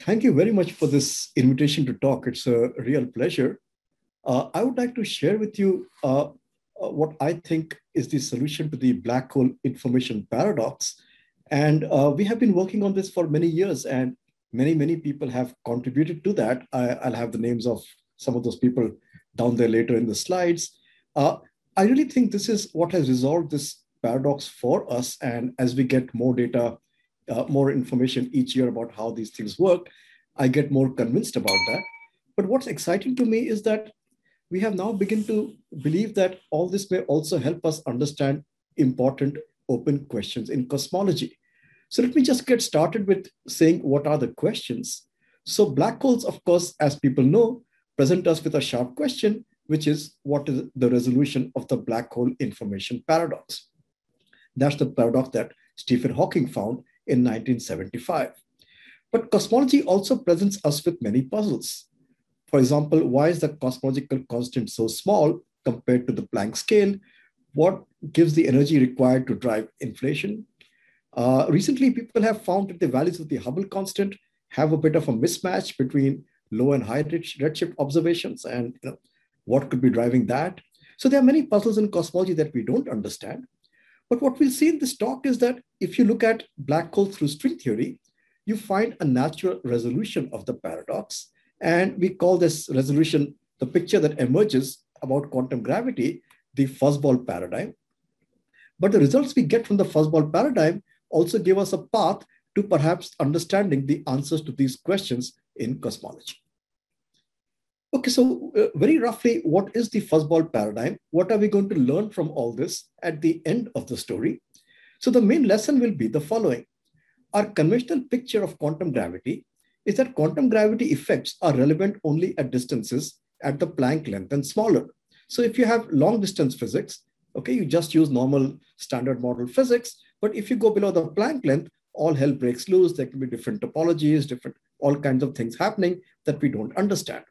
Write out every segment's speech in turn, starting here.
Thank you very much for this invitation to talk. It's a real pleasure. I would like to share with you what I think is the solution to the black hole information paradox. And we have been working on this for many years, and many people have contributed to that. I'll have the names of some of those people down there later in the slides. Uh, I really think this is what has resolved this paradox for us. And as we get more data, more information each year about how these things work, I get more convinced about that. But what's exciting to me is that we have now begun to believe that all this may also help us understand important open questions in cosmology. So let me just get started with saying what are the questions. So black holes, of course, as people know, present us with a sharp question, which is what is the resolution of the black hole information paradox? That's the paradox that Stephen Hawking found in 1975. But cosmology also presents us with many puzzles. For example, why is the cosmological constant so small compared to the Planck scale? What gives the energy required to drive inflation? Recently, people have found that the values of the Hubble constant have a bit of a mismatch between low and high redshift observations, and what could be driving that. So there are many puzzles in cosmology that we don't understand. But what we'll see in this talk is that if you look at black holes through string theory, you find a natural resolution of the paradox. And we call this resolution the picture that emerges about quantum gravity, the fuzzball paradigm. But the results we get from the fuzzball paradigm also give us a path to perhaps understanding the answers to these questions in cosmology. Okay, so very roughly, what is the fuzzball paradigm? What are we going to learn from all this at the end of the story? So the main lesson will be the following. Our conventional picture of quantum gravity is that quantum gravity effects are relevant only at distances at the Planck length and smaller. So if you have long distance physics, okay, you just use normal standard model physics. But if you go below the Planck length, all hell breaks loose. There can be different topologies, all kinds of things happening that we don't understand.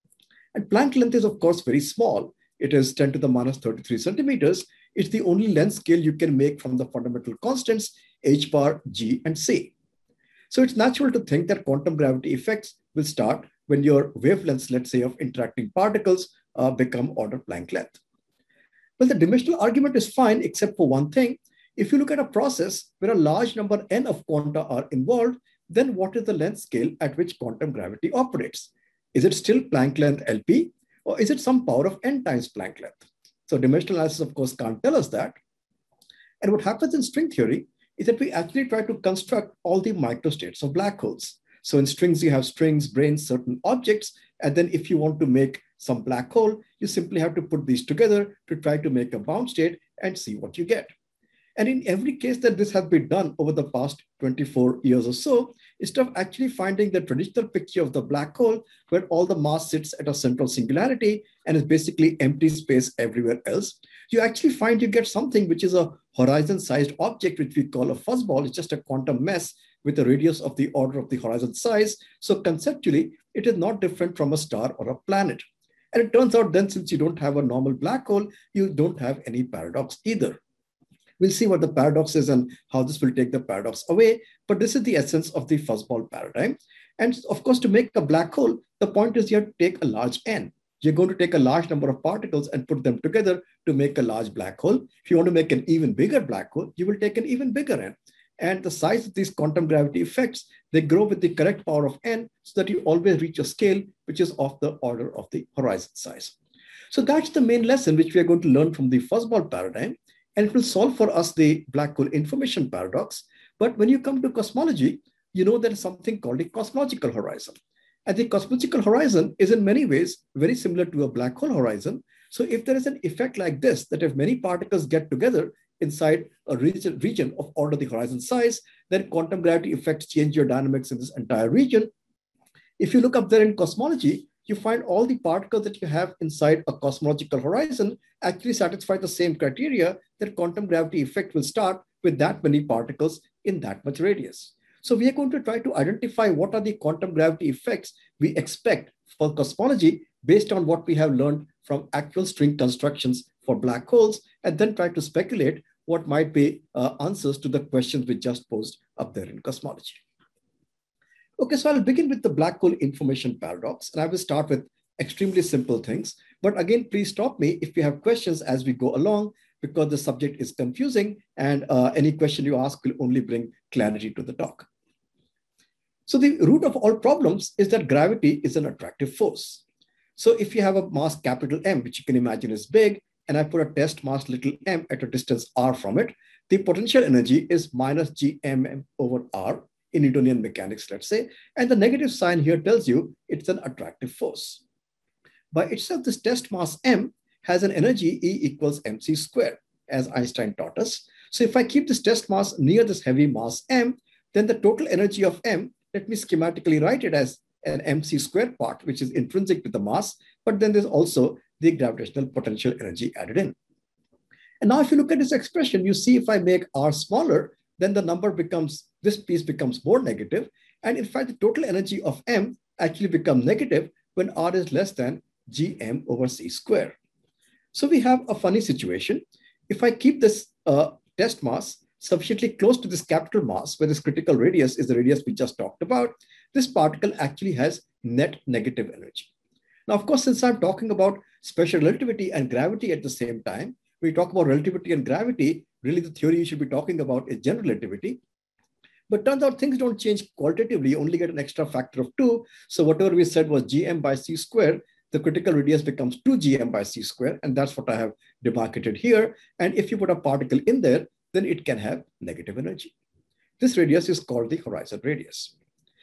And Planck length is, of course, very small. It is 10 to the minus 33 centimeters. It's the only length scale you can make from the fundamental constants, h bar, g, and c. So it's natural to think that quantum gravity effects will start when your wavelengths, let's say, of interacting particles become order Planck length. Well, the dimensional argument is fine, except for one thing. If you look at a process where a large number n of quanta are involved, then what is the length scale at which quantum gravity operates? Is it still Planck length LP, or is it some power of n times Planck length? So dimensional analysis, of course, can't tell us that. And what happens in string theory is that we actually try to construct all the microstates of black holes. So in strings, you have strings, branes, certain objects. And then if you want to make some black hole, you simply have to put these together to try to make a bound state and see what you get. And in every case that this has been done over the past 24 years or so, instead of actually finding the traditional picture of the black hole, where all the mass sits at a central singularity and is basically empty space everywhere else, you actually find you get something which is a horizon-sized object, which we call a fuzzball. It's just a quantum mess with a radius of the order of the horizon size. So conceptually, it is not different from a star or a planet. And it turns out then, since you don't have a normal black hole, you don't have any paradox either. We'll see what the paradox is and how this will take the paradox away. But this is the essence of the fuzzball paradigm. And of course, to make a black hole, the point is you have to take a large n. You're going to take a large number of particles and put them together to make a large black hole. If you want to make an even bigger black hole, you will take an even bigger n. And the size of these quantum gravity effects, they grow with the correct power of n so that you always reach a scale which is of the order of the horizon size. So that's the main lesson which we are going to learn from the fuzzball paradigm. And it will solve for us the black hole information paradox. But when you come to cosmology, you know there is something called a cosmological horizon. And the cosmological horizon is in many ways very similar to a black hole horizon. So if there is an effect like this, that if many particles get together inside a region of order the horizon size, then quantum gravity effects change your dynamics in this entire region. If you look up there in cosmology, you find all the particles that you have inside a cosmological horizon actually satisfy the same criteria that quantum gravity effect will start with that many particles in that much radius. So we are going to try to identify what are the quantum gravity effects we expect for cosmology based on what we have learned from actual string constructions for black holes, and then try to speculate what might be answers to the questions we just posed up there in cosmology. Okay, so I'll begin with the black hole information paradox, and I will start with extremely simple things. But again, please stop me if you have questions as we go along, because the subject is confusing, and any question you ask will only bring clarity to the talk. So the root of all problems is that gravity is an attractive force. So if you have a mass capital M, which you can imagine is big, and I put a test mass little m at a distance r from it, the potential energy is minus gmm over r in Newtonian mechanics, let's say, and the negative sign here tells you it's an attractive force. By itself, this test mass m has an energy E equals mc squared, as Einstein taught us. So if I keep this test mass near this heavy mass m, then the total energy of m, let me schematically write it as an mc squared part, which is intrinsic to the mass, but then there's also the gravitational potential energy added in. And now if you look at this expression, you see if I make r smaller, then the number becomes, this piece becomes more negative. And in fact, the total energy of m actually becomes negative when r is less than gm over c squared. So we have a funny situation. If I keep this test mass sufficiently close to this capital mass, where this critical radius is the radius we just talked about, this particle actually has net negative energy. Now, of course, since I'm talking about special relativity and gravity at the same time, we talk about relativity and gravity, really the theory you should be talking about is general relativity. But turns out things don't change qualitatively, only get an extra factor of 2. So whatever we said was gm by c squared, the critical radius becomes 2gm by c squared, and that's what I have demarcated here. And if you put a particle in there, then it can have negative energy. This radius is called the horizon radius.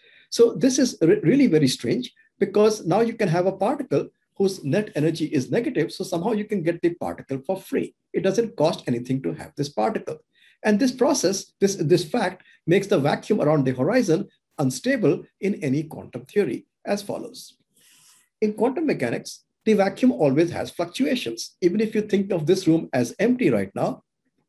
So this is really very strange, because now you can have a particle whose net energy is negative, so somehow you can get the particle for free. It doesn't cost anything to have this particle. And this process, this fact, makes the vacuum around the horizon unstable in any quantum theory as follows. In quantum mechanics, the vacuum always has fluctuations. Even if you think of this room as empty right now,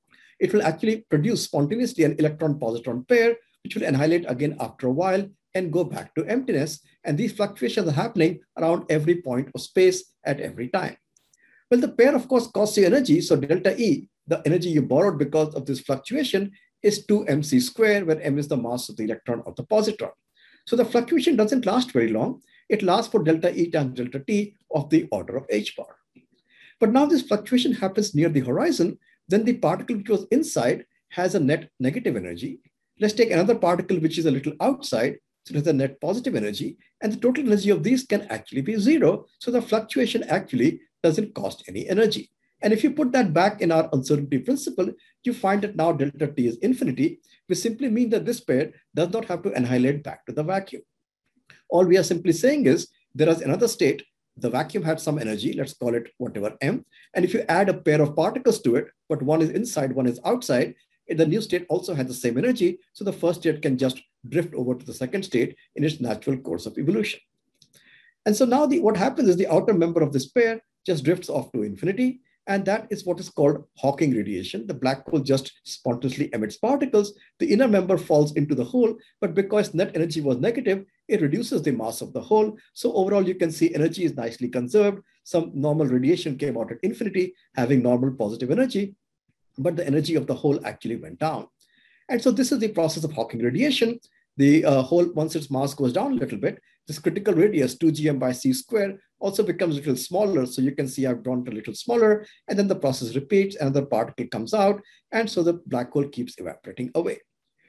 it will actually produce spontaneously an electron-positron pair, which will annihilate again after a while and go back to emptiness. And these fluctuations are happening around every point of space at every time. Well, the pair, of course, costs you energy. So delta E, the energy you borrowed because of this fluctuation, is 2mc squared, where m is the mass of the electron or the positron. So the fluctuation doesn't last very long. It lasts for delta E times delta T of the order of h bar. But now this fluctuation happens near the horizon, then the particle which was inside has a net negative energy. Let's take another particle which is a little outside, so it has a net positive energy, and the total energy of these can actually be 0. So the fluctuation actually doesn't cost any energy. And if you put that back in our uncertainty principle, you find that now delta T is infinity, which simply means that this pair does not have to annihilate back to the vacuum. All we are simply saying is there is another state. The vacuum had some energy, let's call it whatever m. And if you add a pair of particles to it, but one is inside, one is outside, the new state also has the same energy. So the first state can just drift over to the second state in its natural course of evolution. And so now what happens is the outer member of this pair just drifts off to infinity. And that is what is called Hawking radiation. The black hole just spontaneously emits particles. The inner member falls into the hole, but because net energy was negative, it reduces the mass of the hole. So overall, you can see energy is nicely conserved. Some normal radiation came out at infinity, having normal positive energy, but the energy of the hole actually went down. And so this is the process of Hawking radiation. The hole, once its mass goes down a little bit, this critical radius, 2gm by c squared, also becomes a little smaller. So you can see I've drawn it a little smaller, and then the process repeats, another particle comes out, and so the black hole keeps evaporating away.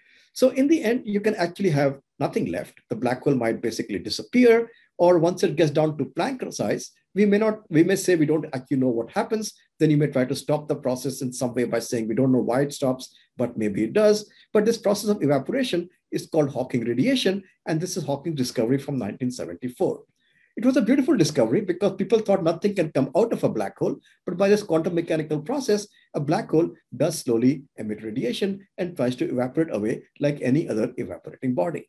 So in the end, you can actually have nothing left. The black hole might basically disappear, or once it gets down to Planck size, we may say we don't actually know what happens. Then you may try to stop the process in some way by saying we don't know why it stops, but maybe it does. But this process of evaporation is called Hawking radiation, and this is Hawking's discovery from 1974. It was a beautiful discovery because people thought nothing can come out of a black hole, but by this quantum mechanical process, a black hole does slowly emit radiation and tries to evaporate away like any other evaporating body.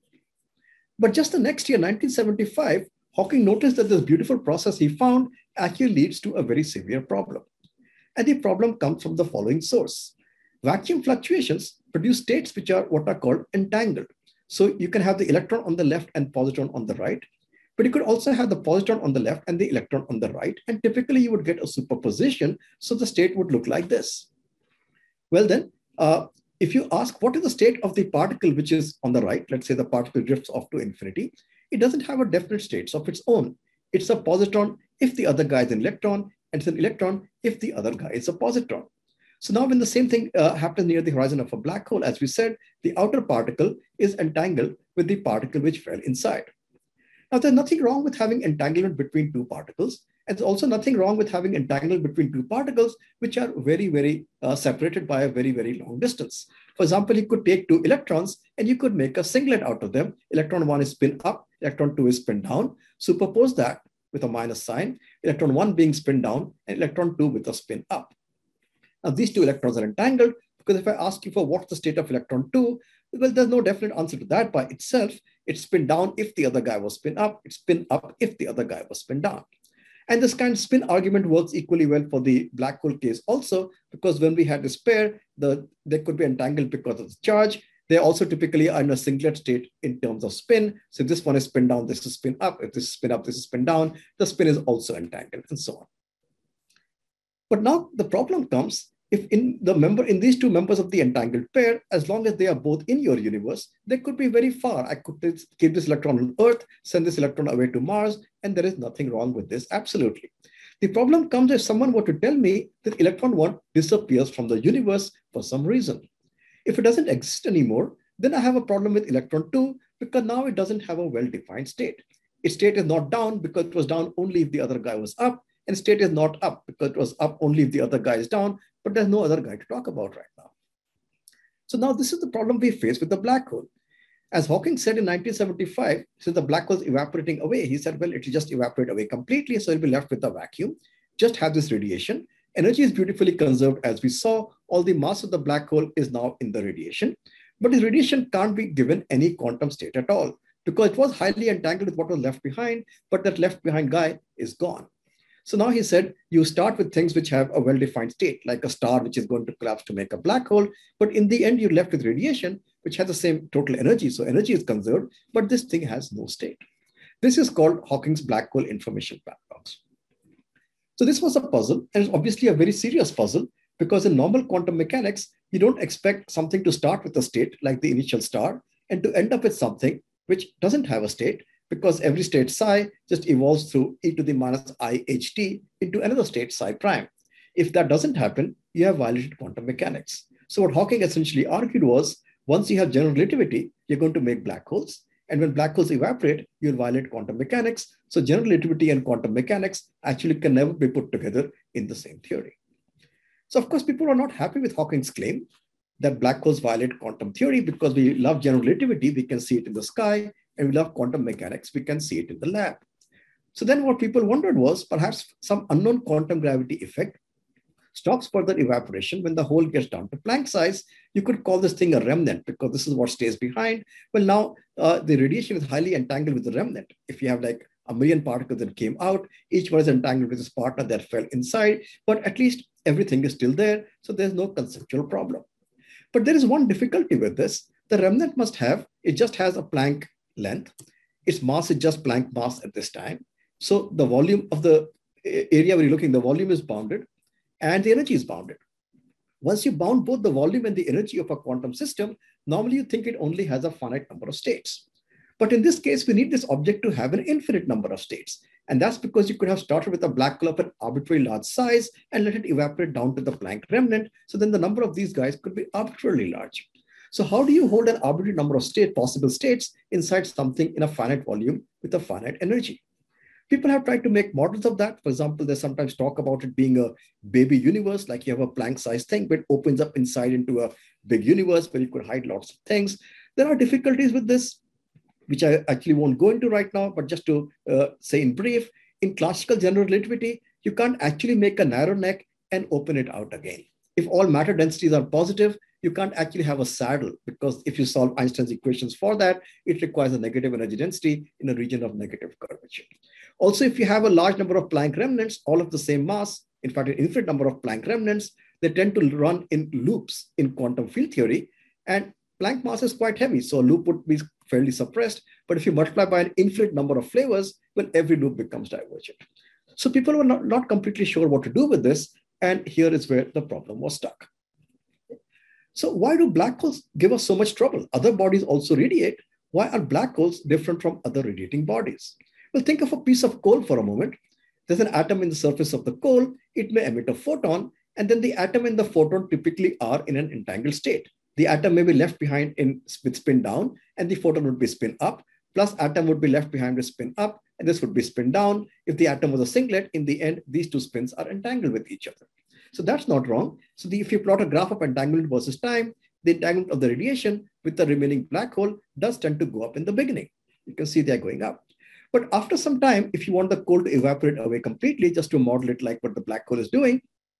But just the next year, 1975, Hawking noticed that this beautiful process he found actually leads to a very severe problem. And the problem comes from the following source. Vacuum fluctuations produce states which are what are called entangled. So you can have the electron on the left and positron on the right, but you could also have the positron on the left and the electron on the right. And typically you would get a superposition. So the state would look like this. Well then, If you ask what is the state of the particle which is on the right, let's say the particle drifts off to infinity, it doesn't have a definite state of its own. It's a positron if the other guy is an electron, and it's an electron if the other guy is a positron. So now when the same thing happens near the horizon of a black hole, as we said, the outer particle is entangled with the particle which fell inside. Now, there's nothing wrong with having entanglement between two particles. And there's also nothing wrong with having entanglement between two particles, which are very, very separated by a very, very long distance. For example, you could take two electrons and you could make a singlet out of them. Electron 1 is spin up, electron 2 is spin down. Superpose that with a minus sign, electron 1 being spin down and electron 2 with a spin up. Now, these two electrons are entangled because if I ask you for what's the state of electron 2, well, there's no definite answer to that by itself. It's spin down if the other guy was spin up. It's spin up if the other guy was spin down. And this kind of spin argument works equally well for the black hole case also, because when we had this pair, they could be entangled because of the charge. They also typically are in a singlet state in terms of spin. So if this one is spin down, this is spin up. If this is spin up, this is spin down. The spin is also entangled and so on. But now the problem comes if in these two members of the entangled pair, as long as they are both in your universe, they could be very far. I could keep this electron on Earth, send this electron away to Mars, and there is nothing wrong with this, absolutely. The problem comes if someone were to tell me that electron 1 disappears from the universe for some reason. If it doesn't exist anymore, then I have a problem with electron 2 because now it doesn't have a well-defined state. Its state is not down because it was down only if the other guy was up, and state is not up because it was up only if the other guy is down, but there's no other guy to talk about right now. So now this is the problem we face with the black hole. As Hawking said in 1975, since the black hole is evaporating away, he said, well, it will just evaporate away completely, so it'll be left with a vacuum. Just have this radiation. Energy is beautifully conserved, as we saw. All the mass of the black hole is now in the radiation, but the radiation can't be given any quantum state at all because it was highly entangled with what was left behind, but that left behind guy is gone. So now he said, you start with things which have a well-defined state, like a star which is going to collapse to make a black hole. But in the end, you're left with radiation, which has the same total energy. So energy is conserved, but this thing has no state. This is called Hawking's black hole information paradox. So this was a puzzle, and it's obviously a very serious puzzle, because in normal quantum mechanics, you don't expect something to start with a state like the initial star and to end up with something which doesn't have a state, because every state psi just evolves through e to the minus I h t into another state psi prime. If that doesn't happen, you have violated quantum mechanics. So what Hawking essentially argued was, once you have general relativity, you're going to make black holes. And when black holes evaporate, you'll violate quantum mechanics. So general relativity and quantum mechanics actually can never be put together in the same theory. So of course, people are not happy with Hawking's claim that black holes violate quantum theory because we love general relativity, we can see it in the sky, and we love quantum mechanics, we can see it in the lab. So then what people wondered was perhaps some unknown quantum gravity effect stops further evaporation when the hole gets down to Planck size. You could call this thing a remnant because this is what stays behind. Well, now the radiation is highly entangled with the remnant. If you have like a million particles that came out, each one is entangled with its partner that fell inside, but at least everything is still there. So there's no conceptual problem. But there is one difficulty with this. The remnant it just has a Planck length. Its mass is just Planck mass at this time. So the volume of the area where you're looking, the volume is bounded and the energy is bounded. Once you bound both the volume and the energy of a quantum system, normally you think it only has a finite number of states. But in this case, we need this object to have an infinite number of states. And that's because you could have started with a black hole of an arbitrary large size and let it evaporate down to the Planck remnant. So then the number of these guys could be arbitrarily large. So how do you hold an arbitrary number of possible states inside something in a finite volume with a finite energy? People have tried to make models of that. For example, they sometimes talk about it being a baby universe, like you have a Planck-sized thing, but it opens up inside into a big universe where you could hide lots of things. There are difficulties with this, which I actually won't go into right now, but just to say in brief, in classical general relativity, you can't actually make a narrow neck and open it out again. If all matter densities are positive, you can't actually have a saddle, because if you solve Einstein's equations for that, it requires a negative energy density in a region of negative curvature. Also, if you have a large number of Planck remnants, all of the same mass, in fact, an infinite number of Planck remnants, they tend to run in loops in quantum field theory. And Planck mass is quite heavy, so a loop would be fairly suppressed. But if you multiply by an infinite number of flavors, well, every loop becomes divergent. So people were not completely sure what to do with this. And here is where the problem was stuck. So why do black holes give us so much trouble? Other bodies also radiate. Why are black holes different from other radiating bodies? Well, think of a piece of coal for a moment. There's an atom in the surface of the coal. It may emit a photon, and then the atom and the photon typically are in an entangled state. The atom may be left behind with spin down, and the photon would be spin up, plus atom would be left behind with spin up, and this would be spin down. If the atom was a singlet, in the end, these two spins are entangled with each other. So that's not wrong. So if you plot a graph of entanglement versus time, the entanglement of the radiation with the remaining black hole does tend to go up in the beginning. You can see they're going up. But after some time, if you want the coal to evaporate away completely, just to model it like what the black hole is doing,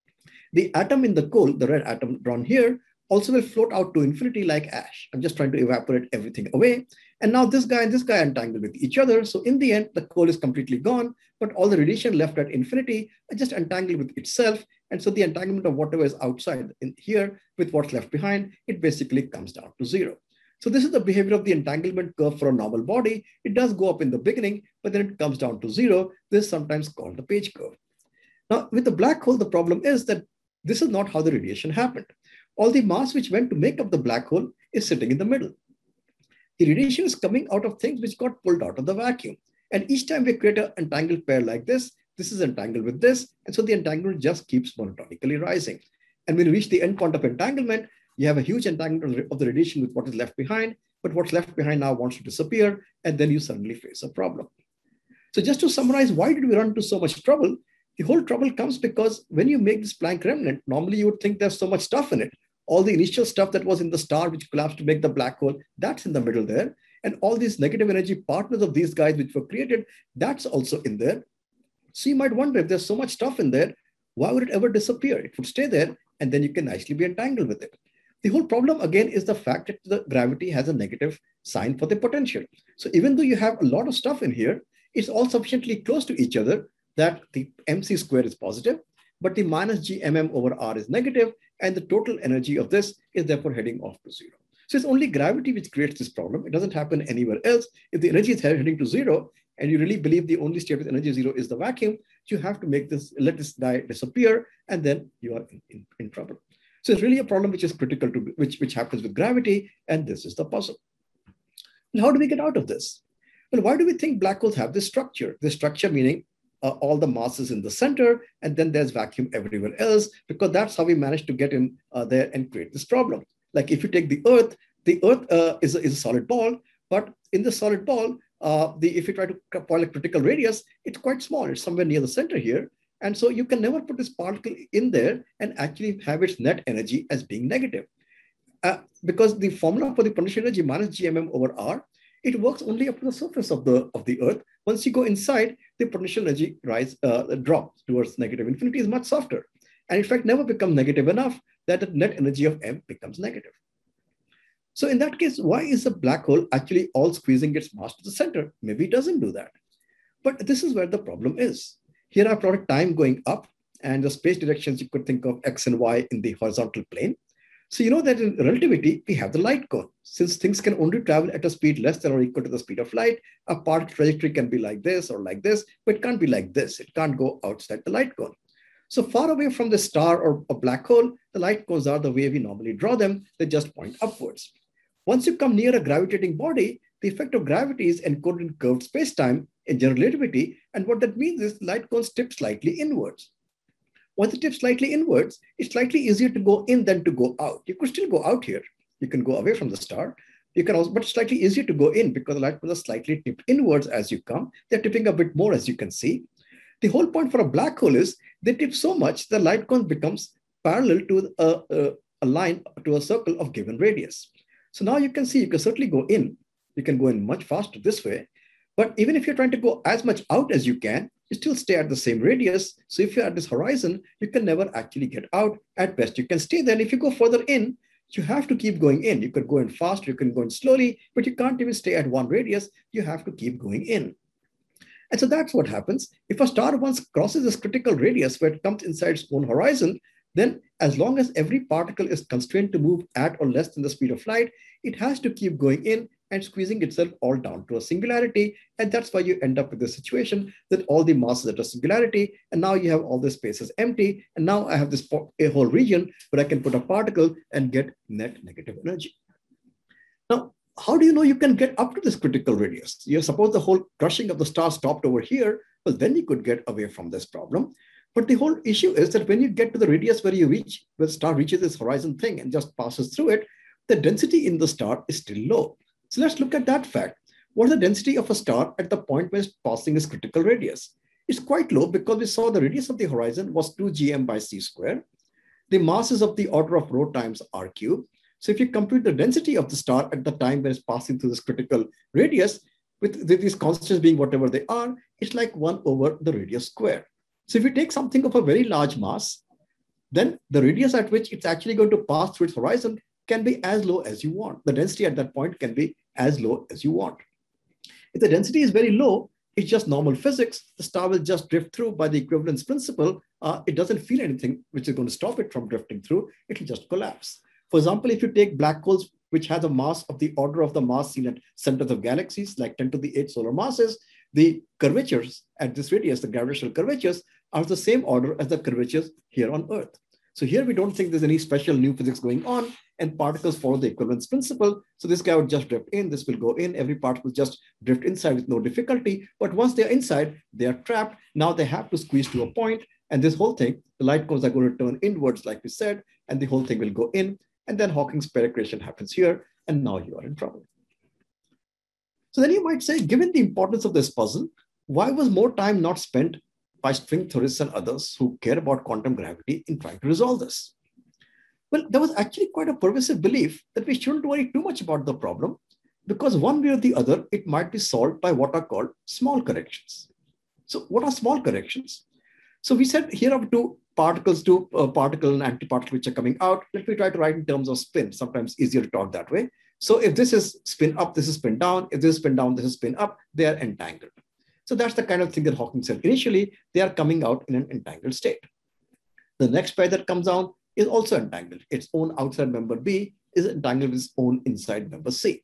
the atom in the coal, the red atom drawn here, also will float out to infinity like ash. I'm just trying to evaporate everything away. And now this guy and this guy are entangled with each other. So in the end, the coal is completely gone, but all the radiation left at infinity are just entangled with itself. And so the entanglement of whatever is outside in here with what's left behind, it basically comes down to zero. So this is the behavior of the entanglement curve for a normal body. It does go up in the beginning, but then it comes down to zero. This is sometimes called the Page curve. Now, with the black hole, the problem is that this is not how the radiation happened. All the mass which went to make up the black hole is sitting in the middle. The radiation is coming out of things which got pulled out of the vacuum. And each time we create an entangled pair like this is entangled with this. And so the entanglement just keeps monotonically rising. And when you reach the end point of entanglement, you have a huge entanglement of the radiation with what is left behind, but what's left behind now wants to disappear, and then you suddenly face a problem. So just to summarize, why did we run into so much trouble? The whole trouble comes because when you make this Planck remnant, normally you would think there's so much stuff in it. All the initial stuff that was in the star, which collapsed to make the black hole, that's in the middle there. And all these negative energy partners of these guys which were created, that's also in there. So you might wonder, if there's so much stuff in there, why would it ever disappear? It would stay there, and then you can nicely be entangled with it. The whole problem, again, is the fact that the gravity has a negative sign for the potential. So even though you have a lot of stuff in here, it's all sufficiently close to each other that the mc squared is positive, but the minus g mm over r is negative, and the total energy of this is therefore heading off to zero. So it's only gravity which creates this problem. It doesn't happen anywhere else. If the energy is heading to zero, and you really believe the only state with energy zero is the vacuum, you have to make this, let this guy disappear, and then you are in trouble. So it's really a problem which is critical to which happens with gravity, and this is the puzzle. And how do we get out of this? Well, why do we think black holes have this structure? This structure meaning all the masses in the center, and then there's vacuum everywhere else, because that's how we managed to get in there and create this problem. Like if you take the Earth is a solid ball, but in the solid ball, if you try to apply a critical radius, it's quite small. It's somewhere near the center here. And so you can never put this particle in there and actually have its net energy as being negative. Because the formula for the potential energy minus GMM over R, it works only up to the surface of the Earth. Once you go inside, the potential energy drops towards negative infinity is much softer. And in fact, never becomes negative enough that the net energy of M becomes negative. So in that case, why is a black hole actually all squeezing its mass to the center? Maybe it doesn't do that. But this is where the problem is. Here I've plotted time going up, and the space directions you could think of X and Y in the horizontal plane. So you know that in relativity, we have the light cone. Since things can only travel at a speed less than or equal to the speed of light, a particle trajectory can be like this or like this, but it can't be like this. It can't go outside the light cone. So far away from the star or a black hole, the light cones are the way we normally draw them. They just point upwards. Once you come near a gravitating body, the effect of gravity is encoded in curved space-time in general relativity. And what that means is light cones tip slightly inwards. Once it tips slightly inwards, it's slightly easier to go in than to go out. You could still go out here. You can go away from the star. You can also, but it's slightly easier to go in because the light cones are slightly tipped inwards as you come. They're tipping a bit more, as you can see. The whole point for a black hole is they tip so much the light cone becomes parallel to a line, to a circle of given radius. So now you can see you can certainly go in. You can go in much faster this way. But even if you're trying to go as much out as you can, you still stay at the same radius. So if you're at this horizon, you can never actually get out. At best, you can stay there. And if you go further in, you have to keep going in. You could go in fast, you can go in slowly, but you can't even stay at one radius. You have to keep going in. And so that's what happens. If a star once crosses this critical radius where it comes inside its own horizon, then as long as every particle is constrained to move at or less than the speed of light, it has to keep going in and squeezing itself all down to a singularity. And that's why you end up with the situation that all the masses at a singularity, and now you have all the spaces empty. And now I have this a whole region where I can put a particle and get net negative energy. Now, how do you know you can get up to this critical radius? You suppose the whole crushing of the star stopped over here, well, then you could get away from this problem. But the whole issue is that when you get to the radius where you reach, where the star reaches this horizon thing and just passes through it, the density in the star is still low. So let's look at that fact. What is the density of a star at the point where it's passing its critical radius? It's quite low because we saw the radius of the horizon was 2 gm by c squared. The mass is of the order of rho times r cubed. So if you compute the density of the star at the time when it's passing through this critical radius, with these constants being whatever they are, it's like 1 over the radius squared. So if you take something of a very large mass, then the radius at which it's actually going to pass through its horizon can be as low as you want. The density at that point can be as low as you want. If the density is very low, it's just normal physics. The star will just drift through by the equivalence principle. It doesn't feel anything which is going to stop it from drifting through. It will just collapse. For example, if you take black holes, which has a mass of the order of the mass seen at centers of galaxies, like 10 to the 8 solar masses, the curvatures at this radius, the gravitational curvatures, are the same order as the curvatures here on Earth. So here we don't think there's any special new physics going on, and particles follow the equivalence principle. So this guy would just drift in, this will go in, every particle just drift inside with no difficulty. But once they're inside, they are trapped. Now they have to squeeze to a point, and this whole thing, the light cones are going to turn inwards, like we said, and the whole thing will go in. And then Hawking's pair accretion happens here, and now you are in trouble. So then you might say, given the importance of this puzzle, why was more time not spent by string theorists and others who care about quantum gravity in trying to resolve this? Well, there was actually quite a pervasive belief that we shouldn't worry too much about the problem, because one way or the other, it might be solved by what are called small corrections. So what are small corrections? So we said here are two particles, particle and antiparticle which are coming out. Let me try to write in terms of spin. Sometimes easier to talk that way. So if this is spin up, this is spin down. If this is spin down, this is spin up. They are entangled. So that's the kind of thing that Hawking said. Initially, they are coming out in an entangled state. The next pair that comes out is also entangled. Its own outside member B is entangled with its own inside member C.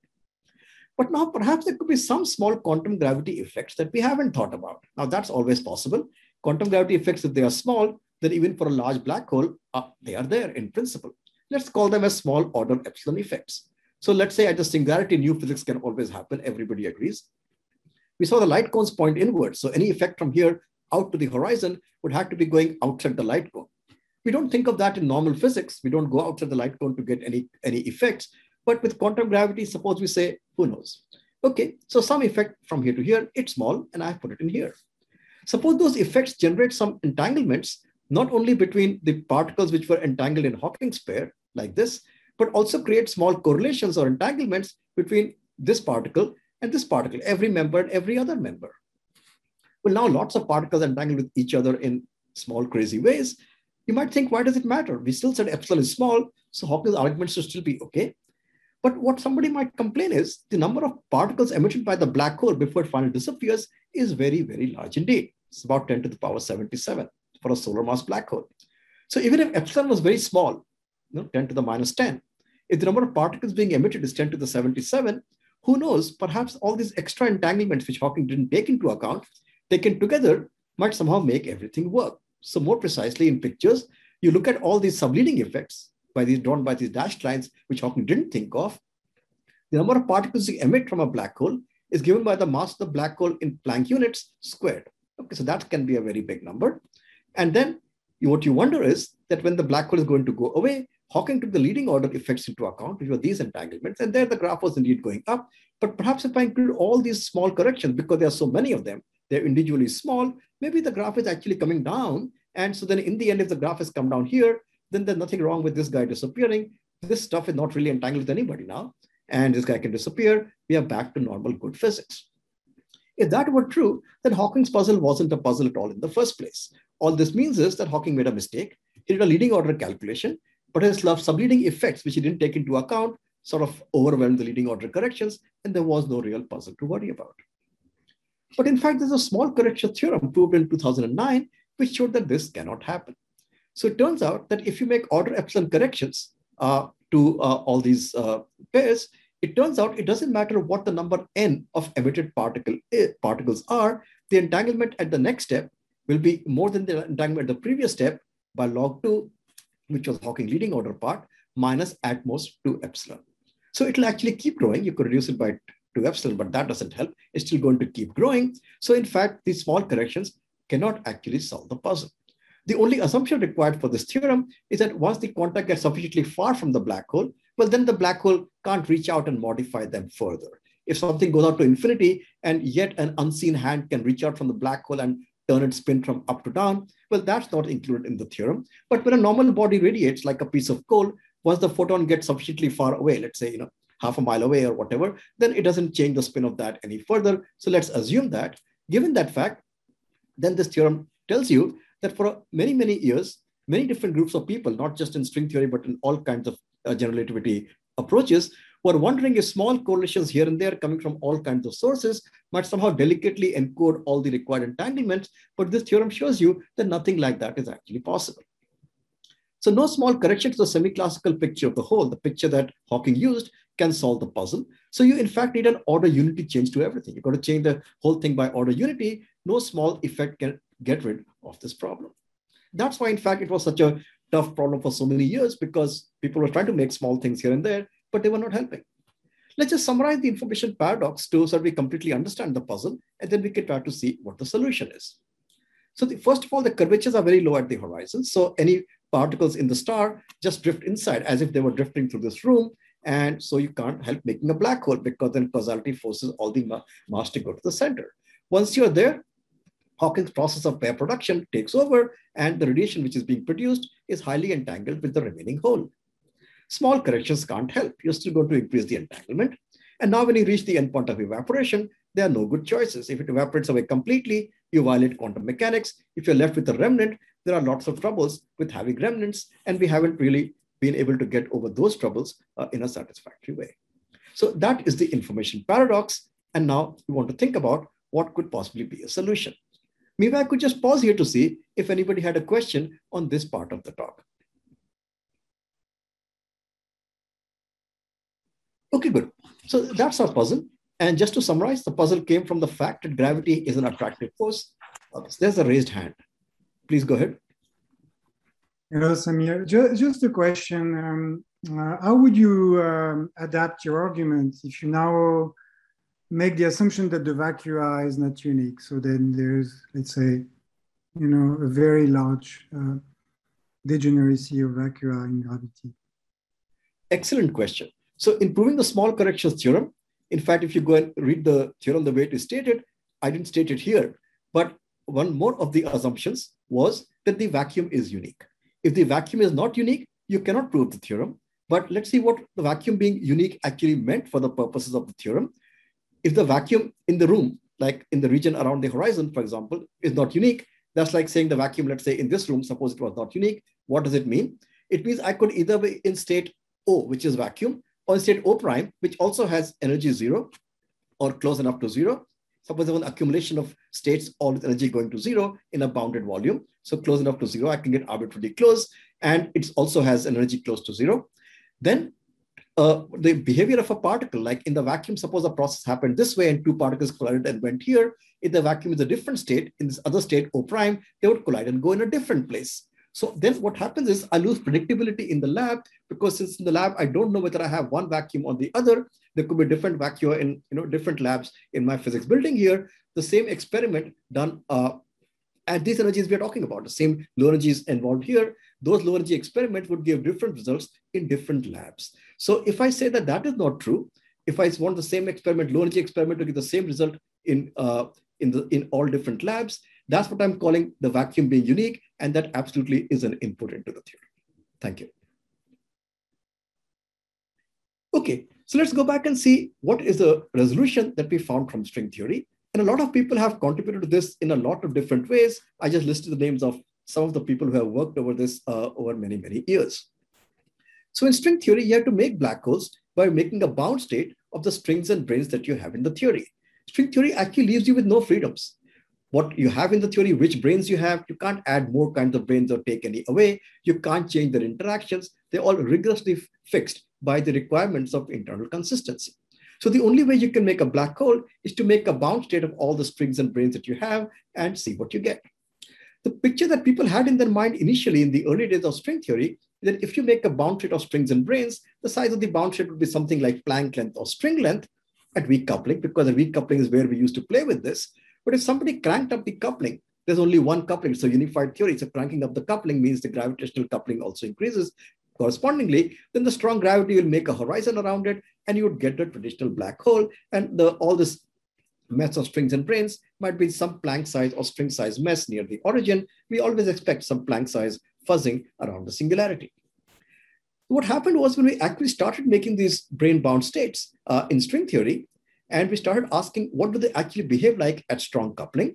But now perhaps there could be some small quantum gravity effects that we haven't thought about. Now that's always possible. Quantum gravity effects, if they are small, then even for a large black hole, they are there in principle. Let's call them as small order epsilon effects. So let's say at the singularity, new physics can always happen. Everybody agrees. We saw the light cones point inwards. So any effect from here out to the horizon would have to be going outside the light cone. We don't think of that in normal physics. We don't go outside the light cone to get any effects. But with quantum gravity, suppose we say, who knows? Okay, so some effect from here to here, it's small, and I put it in here. Suppose those effects generate some entanglements, not only between the particles which were entangled in Hawking's pair, like this, but also create small correlations or entanglements between this particle and this particle, every member and every other member. Well, now lots of particles entangled with each other in small, crazy ways. You might think, why does it matter? We still said epsilon is small, so Hawking's argument should still be okay. But what somebody might complain is the number of particles emitted by the black hole before it finally disappears is very, very large indeed. It's about 10 to the power 77 for a solar mass black hole. So even if epsilon was very small, 10 to the minus 10, if the number of particles being emitted is 10 to the 77, who knows, perhaps all these extra entanglements which Hawking didn't take into account, taken together, might somehow make everything work. So more precisely in pictures, you look at all these subleading effects drawn by these dashed lines, which Hawking didn't think of. The number of particles you emit from a black hole is given by the mass of the black hole in Planck units squared. Okay, so that can be a very big number. And then what you wonder is that when the black hole is going to go away, Hawking took the leading order effects into account, which were these entanglements, and there the graph was indeed going up. But perhaps if I include all these small corrections, because there are so many of them, they're individually small, maybe the graph is actually coming down. And so then in the end, if the graph has come down here, then there's nothing wrong with this guy disappearing. This stuff is not really entangled with anybody now. And this guy can disappear. We are back to normal good physics. If that were true, then Hawking's puzzle wasn't a puzzle at all in the first place. All this means is that Hawking made a mistake. He did a leading order calculation, but his subleading effects, which he didn't take into account, sort of overwhelmed the leading order corrections, and there was no real puzzle to worry about. But in fact, there's a small correction theorem proved in 2009, which showed that this cannot happen. So it turns out that if you make order epsilon corrections to all these pairs, It turns out it doesn't matter what the number n of emitted particles are, the entanglement at the next step will be more than the entanglement at the previous step by log 2, which was Hawking leading order part, minus at most 2 epsilon. So it will actually keep growing. You could reduce it by 2 epsilon, but that doesn't help. It's still going to keep growing. So in fact, these small corrections cannot actually solve the puzzle. The only assumption required for this theorem is that once the quanta get sufficiently far from the black hole, well, then the black hole can't reach out and modify them further. If something goes out to infinity and yet an unseen hand can reach out from the black hole and turn its spin from up to down, well, that's not included in the theorem. But when a normal body radiates like a piece of coal, once the photon gets sufficiently far away, let's say, half a mile away or whatever, then it doesn't change the spin of that any further. So let's assume that, given that fact, then this theorem tells you that for many, many years, many different groups of people, not just in string theory, but in all kinds of general relativity approaches, were wondering if small correlations here and there coming from all kinds of sources might somehow delicately encode all the required entanglements. But this theorem shows you that nothing like that is actually possible. So no small correction to the semi-classical picture of the whole, the picture that Hawking used, can solve the puzzle. So you in fact need an order unity change to everything. You've got to change the whole thing by order unity. No small effect can get rid of this problem. That's why in fact it was such a tough problem for so many years, because people were trying to make small things here and there, but they were not helping. Let's just summarize the information paradox so that we completely understand the puzzle, and then we can try to see what the solution is. So first of all, the curvatures are very low at the horizon. So any particles in the star just drift inside as if they were drifting through this room. And so you can't help making a black hole, because then causality forces all the mass to go to the center. Once you're there, Hawking's process of pair production takes over, and the radiation which is being produced is highly entangled with the remaining hole. Small corrections can't help. You're still going to increase the entanglement. And now when you reach the endpoint of evaporation, there are no good choices. If it evaporates away completely, you violate quantum mechanics. If you're left with a remnant, there are lots of troubles with having remnants, and we haven't really been able to get over those troubles in a satisfactory way. So that is the information paradox. And now we want to think about what could possibly be a solution. Maybe I could just pause here to see if anybody had a question on this part of the talk. Okay, good. So that's our puzzle. And just to summarize, the puzzle came from the fact that gravity is an attractive force. There's a raised hand. Please go ahead. Hello, Samir. Just a question. How would you adapt your argument if you now make the assumption that the vacua is not unique? So then there's, let's say, a very large degeneracy of vacua in gravity. Excellent question. So in proving the small corrections theorem, in fact, if you go and read the theorem the way it is stated, I didn't state it here, but one more of the assumptions was that the vacuum is unique. If the vacuum is not unique, you cannot prove the theorem. But let's see what the vacuum being unique actually meant for the purposes of the theorem. If the vacuum in the room, like in the region around the horizon, for example, is not unique, that's like saying the vacuum, let's say in this room, suppose it was not unique. What does it mean? It means I could either be in state O, which is vacuum, or in state O prime, which also has energy 0 or close enough to 0. Suppose there was an accumulation of states, all with energy going to 0 in a bounded volume. So close enough to 0, I can get arbitrarily close, and it also has energy close to 0. Then the behavior of a particle, like in the vacuum, suppose a process happened this way and two particles collided and went here. If the vacuum is a different state, in this other state, O prime, they would collide and go in a different place. So then what happens is I lose predictability in the lab, because since in the lab, I don't know whether I have one vacuum or the other. There could be different vacua in different labs in my physics building here. The same experiment done at these energies we are talking about, the same low energies involved here, those low energy experiments would give different results in different labs. So if I say that that is not true, if I want the same experiment, low energy experiment to give the same result in all different labs, that's what I'm calling the vacuum being unique, and that absolutely is an input into the theory. Thank you. Okay, so let's go back and see what is the resolution that we found from string theory. And a lot of people have contributed to this in a lot of different ways. I just listed the names of some of the people who have worked over this over many, many years. So in string theory, you have to make black holes by making a bound state of the strings and branes that you have in the theory. String theory actually leaves you with no freedoms. What you have in the theory, which branes you have, you can't add more kinds of branes or take any away. You can't change their interactions. They're all rigorously fixed by the requirements of internal consistency. So the only way you can make a black hole is to make a bound state of all the strings and branes that you have and see what you get. The picture that people had in their mind initially in the early days of string theory is that if you make a bound state of strings and branes, the size of the bound state would be something like Planck length or string length at weak coupling, because the weak coupling is where we used to play with this. But if somebody cranked up the coupling, there's only one coupling. So unified theory, so cranking up the coupling means the gravitational coupling also increases correspondingly. Then the strong gravity will make a horizon around it, and you would get a traditional black hole. And all this mess of strings and branes might be some Planck size or string size mess near the origin. We always expect some Planck size fuzzing around the singularity. What happened was when we actually started making these brane bound states in string theory, and we started asking what do they actually behave like at strong coupling,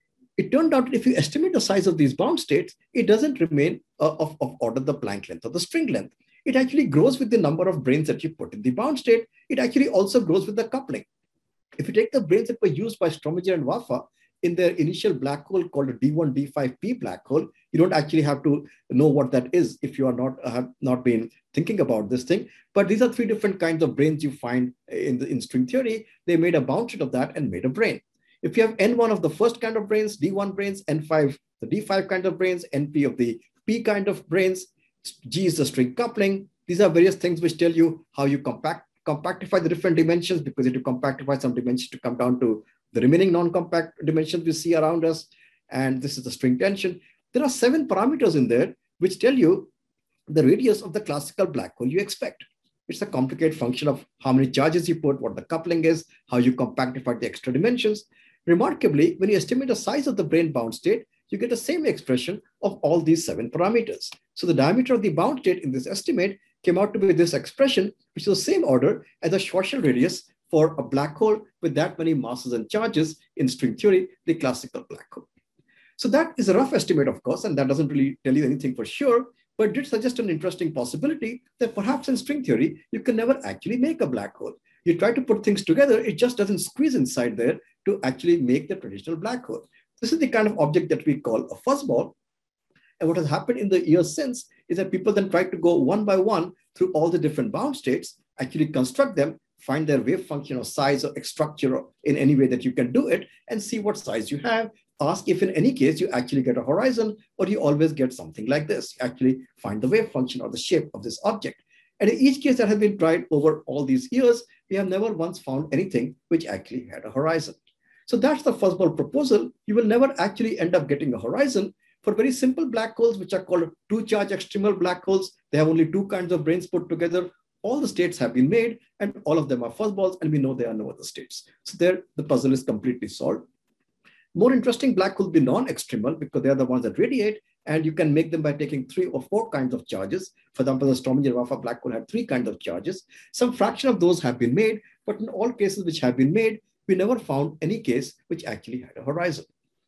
it turned out that if you estimate the size of these bound states, it doesn't remain of order the Planck length or the string length. It actually grows with the number of branes that you put in the bound state. It actually also grows with the coupling. If you take the branes that were used by Strominger and Waffa in their initial black hole called a D1, D5P black hole, you don't actually have to know what that is if you are not have not been thinking about this thing. But these are three different kinds of branes you find in string theory. They made a bound state of that and made a brane. If you have N1 of the first kind of branes, D1 branes, N5 the D5 kind of branes, NP of the P kind of branes, G is the string coupling. These are various things which tell you how you compactify the different dimensions, because you have to compactify some dimensions to come down to the remaining non-compact dimensions we see around us. And this is the string tension. There are 7 parameters in there which tell you the radius of the classical black hole you expect. It's a complicated function of how many charges you put, what the coupling is, how you compactify the extra dimensions. Remarkably, when you estimate the size of the brane bound state, you get the same expression of all these 7 parameters. So the diameter of the bound state in this estimate came out to be this expression, which is the same order as the Schwarzschild radius for a black hole with that many masses and charges in string theory, the classical black hole. So that is a rough estimate, of course, and that doesn't really tell you anything for sure, but it did suggest an interesting possibility that perhaps in string theory, you can never actually make a black hole. You try to put things together, it just doesn't squeeze inside there to actually make the traditional black hole. This is the kind of object that we call a fuzzball. And what has happened in the years since is that people then try to go one by one through all the different bound states, actually construct them, find their wave function or size or structure in any way that you can do it, and see what size you have. Ask if in any case you actually get a horizon, or you always get something like this. You actually find the wave function or the shape of this object. And in each case that has been tried over all these years, we have never once found anything which actually had a horizon. So that's the fuzzball proposal. You will never actually end up getting a horizon. For very simple black holes, which are called 2-charge extremal black holes, they have only 2 kinds of branes put together. All the states have been made, and all of them are fuzzballs, and we know there are no other states. So there, the puzzle is completely solved. More interesting black holes be non-extremal, because they are the ones that radiate, and you can make them by taking 3 or 4 kinds of charges. For example, the Strominger-Waffa black hole had 3 kinds of charges. Some fraction of those have been made, but in all cases which have been made, we never found any case which actually had a horizon.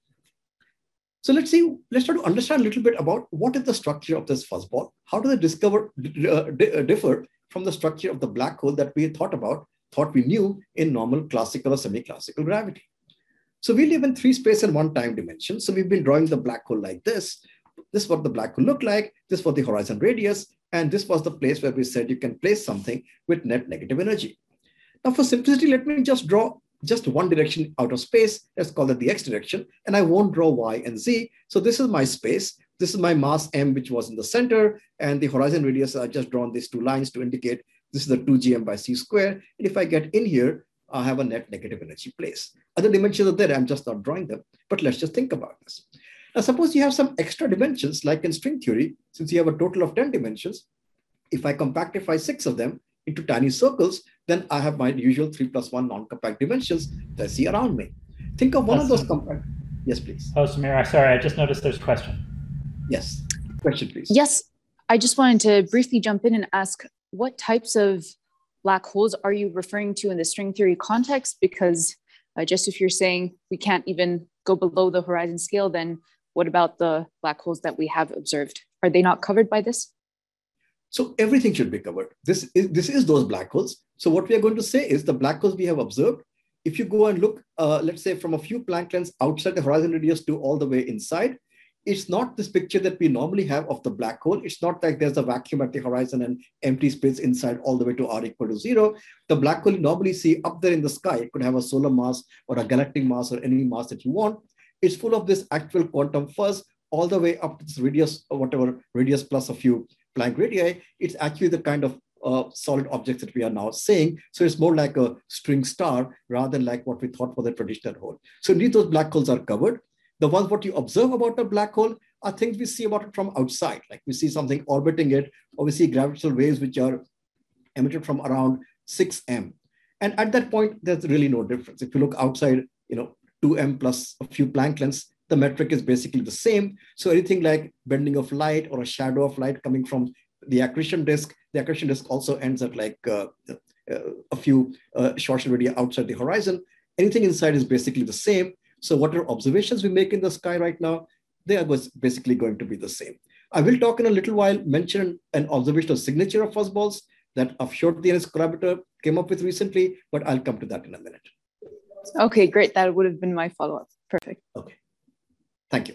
So let's try to understand a little bit about what is the structure of this fuzzball. How do they differ from the structure of the black hole that we thought we knew in normal classical or semi-classical gravity? So we live in 3 space and 1 time dimensions. So we've been drawing the black hole like this. This is what the black hole looked like. This was the horizon radius. And this was the place where we said you can place something with net negative energy. Now for simplicity, let me just draw just one direction out of space. Let's call it the x direction. And I won't draw y and z. So this is my space. This is my mass m, which was in the center. And the horizon radius, I just drawn these 2 lines to indicate this is the 2gm by c square. And if I get in here, I have a net negative energy place. Other dimensions are there. I'm just not drawing them. But let's just think about this. Now, suppose you have some extra dimensions, like in string theory, since you have a total of 10 dimensions. If I compactify 6 of them into tiny circles, then I have my usual 3 + 1 non-compact dimensions that I see around me. Think of one of those compact. Yes, please. Oh, Samir, sorry, I just noticed there's a question. Yes, question, please. Yes, I just wanted to briefly jump in and ask, what types of black holes are you referring to in the string theory context? Because just if you're saying we can't even go below the horizon scale, then what about the black holes that we have observed? Are they not covered by this? So everything should be covered. This is those black holes. So what we are going to say is the black holes we have observed, if you go and look, let's say from a few Planck lengths outside the horizon radius to all the way inside, it's not this picture that we normally have of the black hole. It's not like there's a vacuum at the horizon and empty space inside all the way to r equal to 0. The black hole you normally see up there in the sky, it could have a solar mass or a galactic mass or any mass that you want. It's full of this actual quantum fuzz all the way up to this radius, or whatever radius plus a few Planck radii. It's actually the kind of solid objects that we are now seeing. So it's more like a string star rather than like what we thought was a traditional hole. So indeed, those black holes are covered. The ones what you observe about a black hole are things we see about it from outside. Like we see something orbiting it, or we see gravitational waves which are emitted from around 6m. And at that point, there's really no difference. If you look outside, 2m plus a few Planck lengths, the metric is basically the same. So anything like bending of light or a shadow of light coming from the accretion disk also ends at like a few short radii outside the horizon. Anything inside is basically the same. So whatever observations we make in the sky right now, they are basically going to be the same. I will talk in a little while, mention an observational signature of fuzzballs that Afshot and his collaborator came up with recently, but I'll come to that in a minute. Okay, great. That would have been my follow-up. Perfect. Okay, thank you.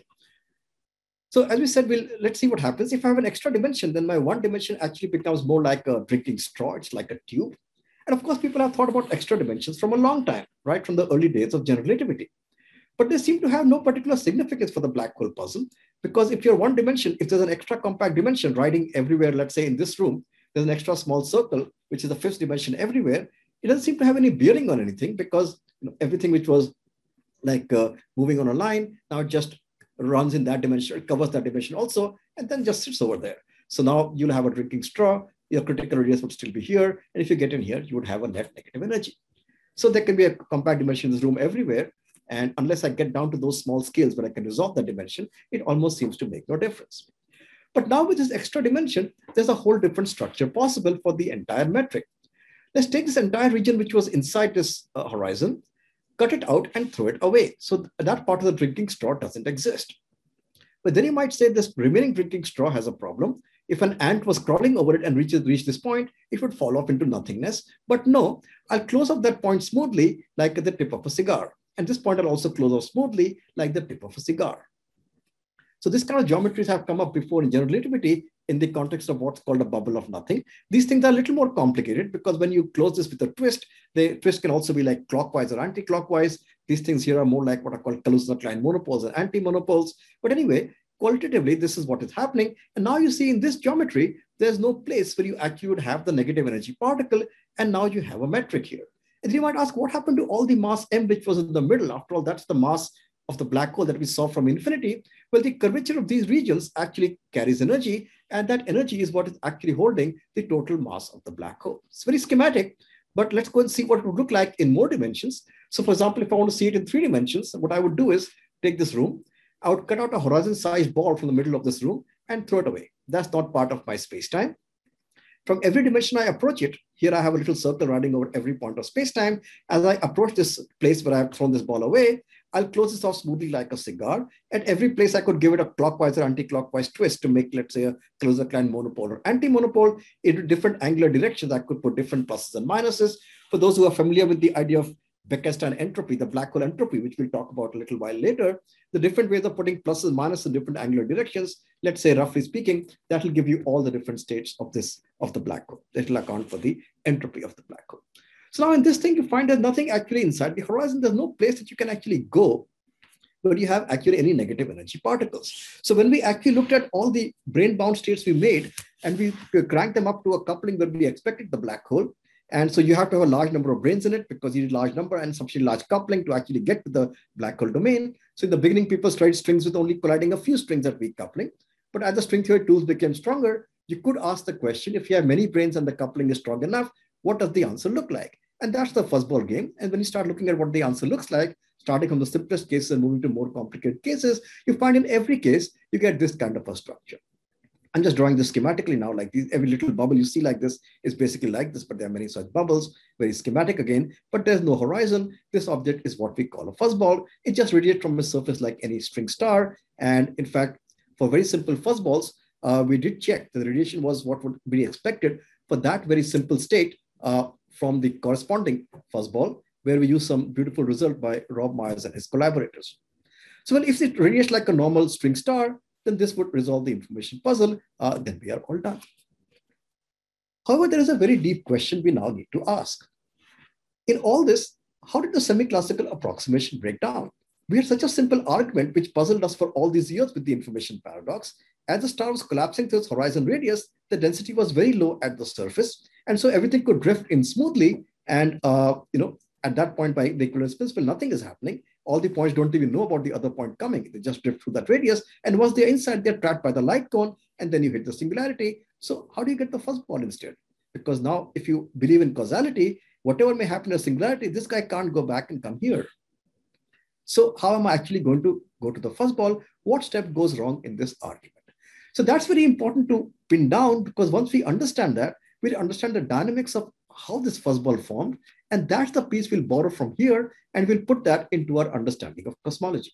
So as we said, let's see what happens. If I have an extra dimension, then my one dimension actually becomes more like a drinking straw. It's like a tube. And of course, people have thought about extra dimensions from a long time, right? From the early days of general relativity. But they seem to have no particular significance for the black hole puzzle, because if you're one dimension, if there's an extra compact dimension riding everywhere, let's say in this room, there's an extra small circle, which is the fifth dimension everywhere, it doesn't seem to have any bearing on anything, because everything which was like moving on a line, now it just runs in that dimension, it covers that dimension also, and then just sits over there. So now you'll have a drinking straw, your critical radius would still be here, and if you get in here, you would have a net negative energy. So there can be a compact dimension in this room everywhere, and unless I get down to those small scales where I can resolve that dimension, it almost seems to make no difference. But now with this extra dimension, there's a whole different structure possible for the entire metric. Let's take this entire region which was inside this horizon, cut it out and throw it away. So that part of the drinking straw doesn't exist. But then you might say this remaining drinking straw has a problem. If an ant was crawling over it and reached this point, it would fall off into nothingness. But no, I'll close off that point smoothly like at the tip of a cigar. And this point I'll also close off smoothly like the tip of a cigar. So this kind of geometries have come up before in general relativity in the context of what's called a bubble of nothing. These things are a little more complicated because when you close this with a twist, the twist can also be like clockwise or anti-clockwise. These things here are more like what are called Kaluza-Klein monopoles and anti-monopoles. But anyway, qualitatively, this is what is happening. And now you see in this geometry, there's no place where you actually would have the negative energy particle. And now you have a metric here. And you might ask, what happened to all the mass m, which was in the middle? After all, that's the mass of the black hole that we saw from infinity. Well, the curvature of these regions actually carries energy, and that energy is what is actually holding the total mass of the black hole. It's very schematic, but let's go and see what it would look like in more dimensions. So for example, if I want to see it in 3 dimensions, what I would do is take this room, I would cut out a horizon-sized ball from the middle of this room and throw it away. That's not part of my space-time. From every dimension I approach it, here I have a little circle running over every point of space-time. As I approach this place where I've thrown this ball away, I'll close this off smoothly like a cigar. At every place, I could give it a clockwise or anti-clockwise twist to make, let's say, a Kaluza-Klein monopole or anti-monopole. In different angular directions, I could put different pluses and minuses. For those who are familiar with the idea of Beckstein entropy, the black hole entropy, which we'll talk about a little while later, the different ways of putting pluses and minuses in different angular directions, let's say, roughly speaking, that will give you all the different states of the black hole. That will account for the entropy of the black hole. So now in this thing, you find there's nothing actually inside the horizon. There's no place that you can actually go where you have actually any negative energy particles. So when we actually looked at all the brain-bound states we made, and we cranked them up to a coupling where we expected the black hole, and so you have to have a large number of brains in it because you need a large number and sufficiently large coupling to actually get to the black hole domain. So in the beginning, people tried strings with only colliding a few strings at weak coupling. But as the string theory tools became stronger, you could ask the question, if you have many brains and the coupling is strong enough, what does the answer look like? And that's the fuzzball game. And when you start looking at what the answer looks like, starting from the simplest cases and moving to more complicated cases, you find in every case, you get this kind of a structure. I'm just drawing this schematically now, like every little bubble you see like this is basically like this, but there are many such bubbles, very schematic again, but there's no horizon. This object is what we call a fuzzball. It just radiates from a surface like any string star. And in fact, for very simple fuzzballs, we did check that the radiation was what would be expected for that very simple state from the corresponding fuzzball, where we use some beautiful result by Rob Myers and his collaborators. So well, if it radiates like a normal string star, then this would resolve the information puzzle. Then we are all done. However, there is a very deep question we now need to ask. In all this, how did the semi-classical approximation break down? We had such a simple argument which puzzled us for all these years with the information paradox. As the star was collapsing through its horizon radius, the density was very low at the surface. And so everything could drift in smoothly. And at that point, by the equivalence principle, nothing is happening. All the points don't even know about the other point coming. They just drift through that radius. And once they're inside, they're trapped by the light cone. And then you hit the singularity. So how do you get the fuzzball instead? Because now, if you believe in causality, whatever may happen in a singularity, this guy can't go back and come here. So how am I actually going to go to the fuzzball? What step goes wrong in this argument? So that's very important to pin down, because once we understand that, we'll understand the dynamics of how this fuzzball formed. And that's the piece we'll borrow from here, and we'll put that into our understanding of cosmology.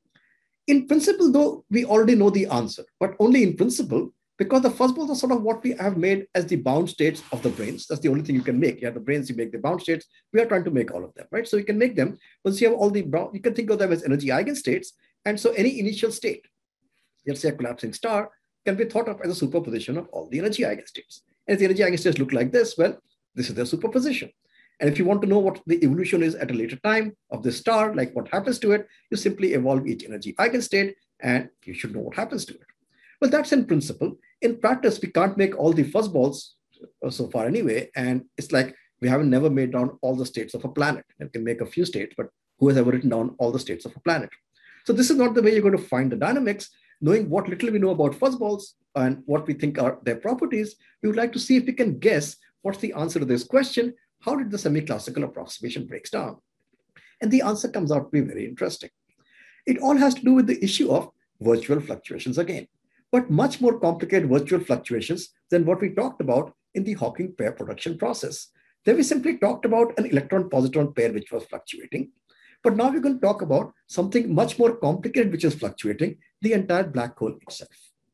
In principle, though, we already know the answer, but only in principle, because the fuzzballs are sort of what we have made as the bound states of the brains. That's the only thing you can make. You have the brains, you make the bound states. We are trying to make all of them, right? So you can make them, once you have all the bound, you can think of them as energy eigenstates. And so any initial state, let's say a collapsing star, can be thought of as a superposition of all the energy eigenstates. And if the energy eigenstates look like this, well, this is their superposition. And if you want to know what the evolution is at a later time of this star, like what happens to it, you simply evolve each energy eigenstate, and you should know what happens to it. Well, that's in principle. In practice, we can't make all the fuzzballs so far anyway. And it's like we haven't never made down all the states of a planet. We can make a few states, but who has ever written down all the states of a planet? So this is not the way you're going to find the dynamics. Knowing what little we know about fuzzballs and what we think are their properties, we would like to see if we can guess what's the answer to this question. How did the semi-classical approximation break down? And the answer comes out to be very interesting. It all has to do with the issue of virtual fluctuations again, but much more complicated virtual fluctuations than what we talked about in the Hawking pair production process. There we simply talked about an electron-positron pair which was fluctuating. But now we're going to talk about something much more complicated which is fluctuating, the entire black hole itself.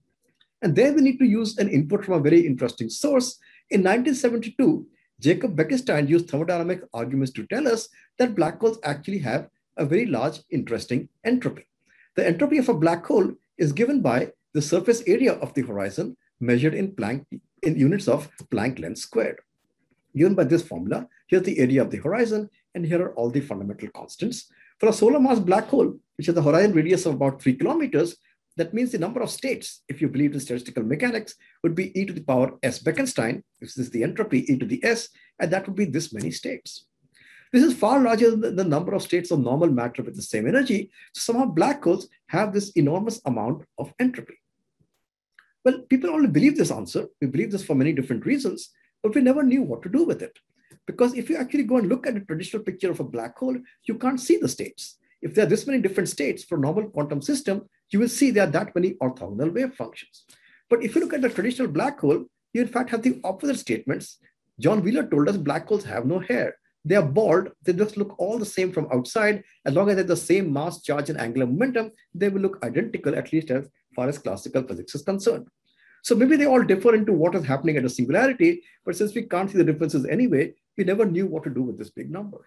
And there we need to use an input from a very interesting source. In 1972, Jacob Bekenstein used thermodynamic arguments to tell us that black holes actually have a very large, interesting entropy. The entropy of a black hole is given by the surface area of the horizon measured in units of Planck length squared. Given by this formula, here's the area of the horizon, and here are all the fundamental constants. For a solar mass black hole, which has a horizon radius of about 3 kilometers, that means the number of states, if you believe in statistical mechanics, would be e to the power s Bekenstein, if this is the entropy, e to the s, and that would be this many states. This is far larger than the number of states of normal matter with the same energy. So somehow black holes have this enormous amount of entropy. Well, people only believe this answer. We believe this for many different reasons, but we never knew what to do with it. Because if you actually go and look at a traditional picture of a black hole, you can't see the states. If there are this many different states for a normal quantum system, you will see there are that many orthogonal wave functions. But if you look at the traditional black hole, you in fact have the opposite statements. John Wheeler told us black holes have no hair. They are bald. They just look all the same from outside. As long as they have the same mass, charge, and angular momentum, they will look identical, at least as far as classical physics is concerned. So maybe they all differ into what is happening at a singularity, but since we can't see the differences anyway, we never knew what to do with this big number.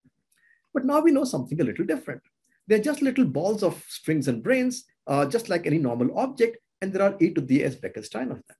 But now we know something a little different. They're just little balls of strings and brains, just like any normal object, and there are e to the s Bekenstein of them.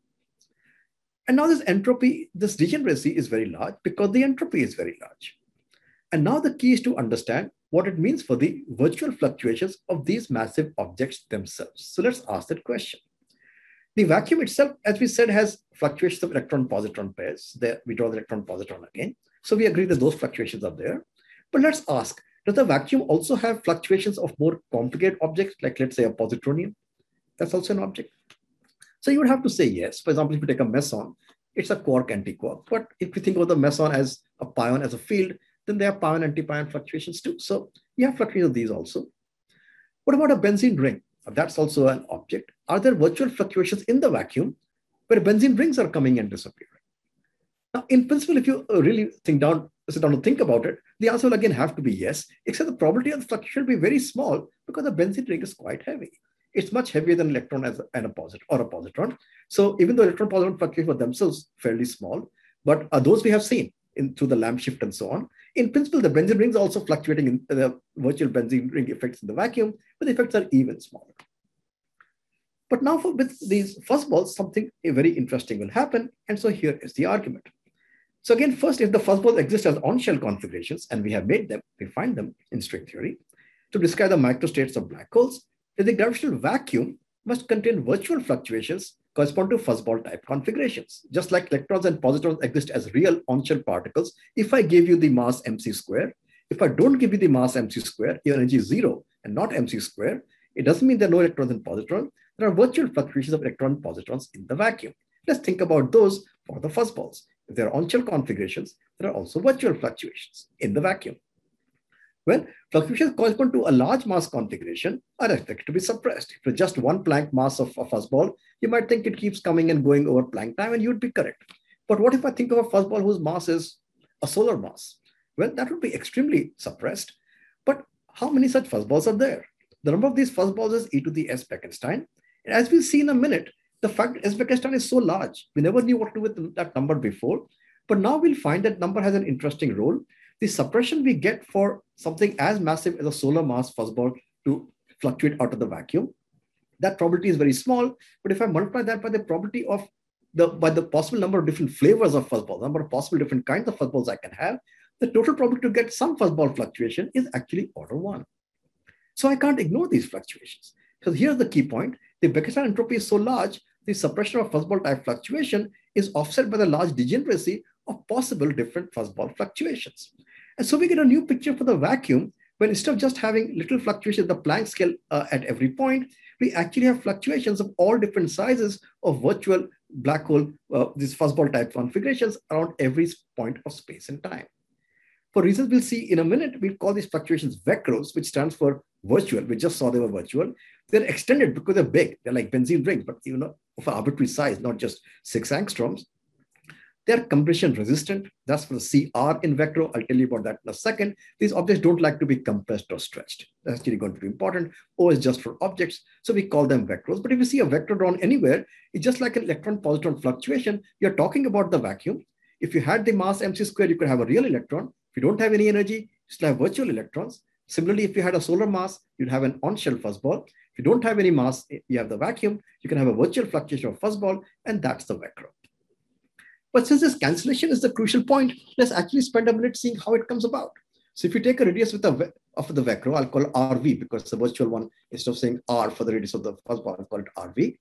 And now this entropy, this degeneracy is very large because the entropy is very large. And now the key is to understand what it means for the virtual fluctuations of these massive objects themselves. So let's ask that question. The vacuum itself, as we said, has fluctuations of electron-positron pairs. There we draw the electron-positron again. So we agree that those fluctuations are there. But let's ask, does the vacuum also have fluctuations of more complicated objects, like let's say a positronium? That's also an object. So you would have to say yes. For example, if you take a meson, it's a quark-antiquark. But if you think of the meson as a pion as a field, then there are pion-antipion fluctuations too. So you have fluctuations of these also. What about a benzene ring? That's also an object. Are there virtual fluctuations in the vacuum where benzene rings are coming and disappearing? Now, in principle, if you really sit down to think about it, the answer will again have to be yes, except the probability of the fluctuation will be very small because the benzene ring is quite heavy. It's much heavier than an electron and a positron. So even though electron-positron fluctuations were themselves fairly small, but those we have seen through the lamp shift and so on. In principle, the benzene rings are also fluctuating in the virtual benzene ring effects in the vacuum, but the effects are even smaller. But now with these fuzzballs, something very interesting will happen. And so here is the argument. So again, first, if the fuzzballs exist as on-shell configurations, and we have made them, we find them in string theory, to describe the microstates of black holes, then the gravitational vacuum must contain virtual fluctuations correspond to fuzzball type configurations. Just like electrons and positrons exist as real on-shell particles, if I give you the mass mc square, if I don't give you the mass mc square, your energy is 0 and not mc square, it doesn't mean there are no electrons and positrons. There are virtual fluctuations of electron and positrons in the vacuum. Let's think about those for the fuzzballs. If there are on-shell configurations, there are also virtual fluctuations in the vacuum. Well, fluctuations correspond to a large mass configuration are expected to be suppressed. If it's just one Planck mass of a fuzzball, you might think it keeps coming and going over Planck time, and you'd be correct. But what if I think of a fuzzball whose mass is a solar mass? Well, that would be extremely suppressed. But how many such fuzzballs are there? The number of these fuzzballs is e to the s Bekenstein. And as we'll see in a minute, the fact that s Bekenstein is so large, we never knew what to do with that number before. But now we'll find that number has an interesting role. The suppression we get for something as massive as a solar mass fuzzball to fluctuate out of the vacuum, that probability is very small. But if I multiply that by the probability of by the possible number of different flavors of fuzzballs, number of possible different kinds of fuzzballs I can have, the total probability to get some fuzzball fluctuation is actually order 1. So I can't ignore these fluctuations. So here's the key point. The Bekenstein entropy is so large, the suppression of fuzzball type fluctuation is offset by the large degeneracy of possible different fuzzball fluctuations. And so we get a new picture for the vacuum, when instead of just having little fluctuations at the Planck scale at every point, we actually have fluctuations of all different sizes of virtual black hole, these fuzzball type configurations around every point of space and time. For reasons we'll see in a minute, we'll call these fluctuations vectors, which stands for virtual. We just saw they were virtual. They're extended because they're big. They're like benzene rings, but of an arbitrary size, not just 6 angstroms. They're compression resistant. That's for the CR in vector. I'll tell you about that in a second. These objects don't like to be compressed or stretched. That's actually going to be important. O is just for objects, so we call them vectors. But if you see a vector drawn anywhere, it's just like an electron-positron fluctuation. You're talking about the vacuum. If you had the mass mc squared, you could have a real electron. If you don't have any energy, you still have virtual electrons. Similarly, if you had a solar mass, you'd have an on-shell fuzzball. If you don't have any mass, you have the vacuum, you can have a virtual fluctuation of fuzzball, and that's the vector. But since this cancellation is the crucial point, let's actually spend a minute seeing how it comes about. So if you take a radius of the vector, I'll call it RV because it's a virtual one. Instead of saying R for the radius of the fuzzball, I'll call it RV.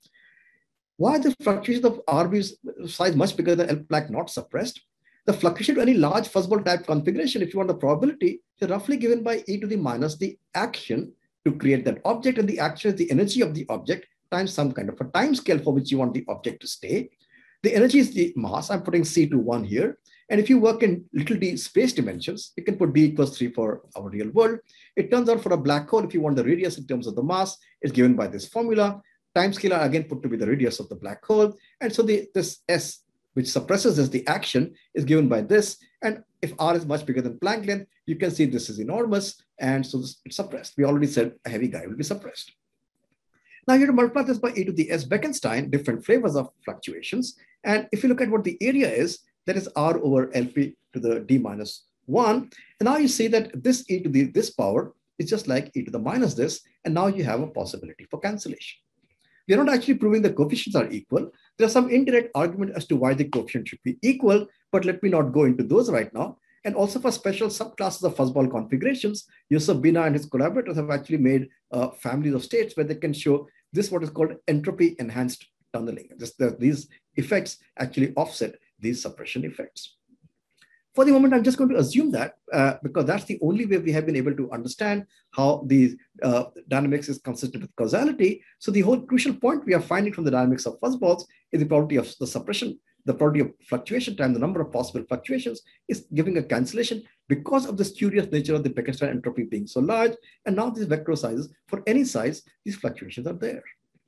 Why is the fluctuation of RV's size much bigger than L Planck not suppressed? The fluctuation to any large fuzzball type configuration, if you want the probability, is roughly given by e to the minus the action to create that object, and the action is the energy of the object times some kind of a time scale for which you want the object to stay. The energy is the mass. I'm putting C to 1 here. And if you work in little d space dimensions, you can put d equals 3 for our real world. It turns out for a black hole, if you want the radius in terms of the mass, it's given by this formula. Time scale are again put to be the radius of the black hole. And so this S, which suppresses this, the action, is given by this. And if R is much bigger than Planck length, you can see this is enormous. And so it's suppressed. We already said a heavy guy will be suppressed. Now you have to multiply this by e to the s Bekenstein, different flavors of fluctuations. And if you look at what the area is, that is R over LP to the d minus 1. And now you see that this e to this power is just like e to the minus this. And now you have a possibility for cancellation. We are not actually proving the coefficients are equal. There's some indirect argument as to why the coefficient should be equal, but let me not go into those right now. And also for special subclasses of fuzzball configurations, Yusuf Bina and his collaborators have actually made families of states where they can show this what is called entropy enhanced tunneling. These effects actually offset these suppression effects. For the moment, I'm just going to assume that because that's the only way we have been able to understand how the dynamics is consistent with causality. So the whole crucial point we are finding from the dynamics of fuzzballs is the probability of the suppression, the probability of fluctuation time, the number of possible fluctuations is giving a cancellation because of the spurious nature of the Bekenstein entropy being so large. And now these vector sizes, for any size, these fluctuations are there.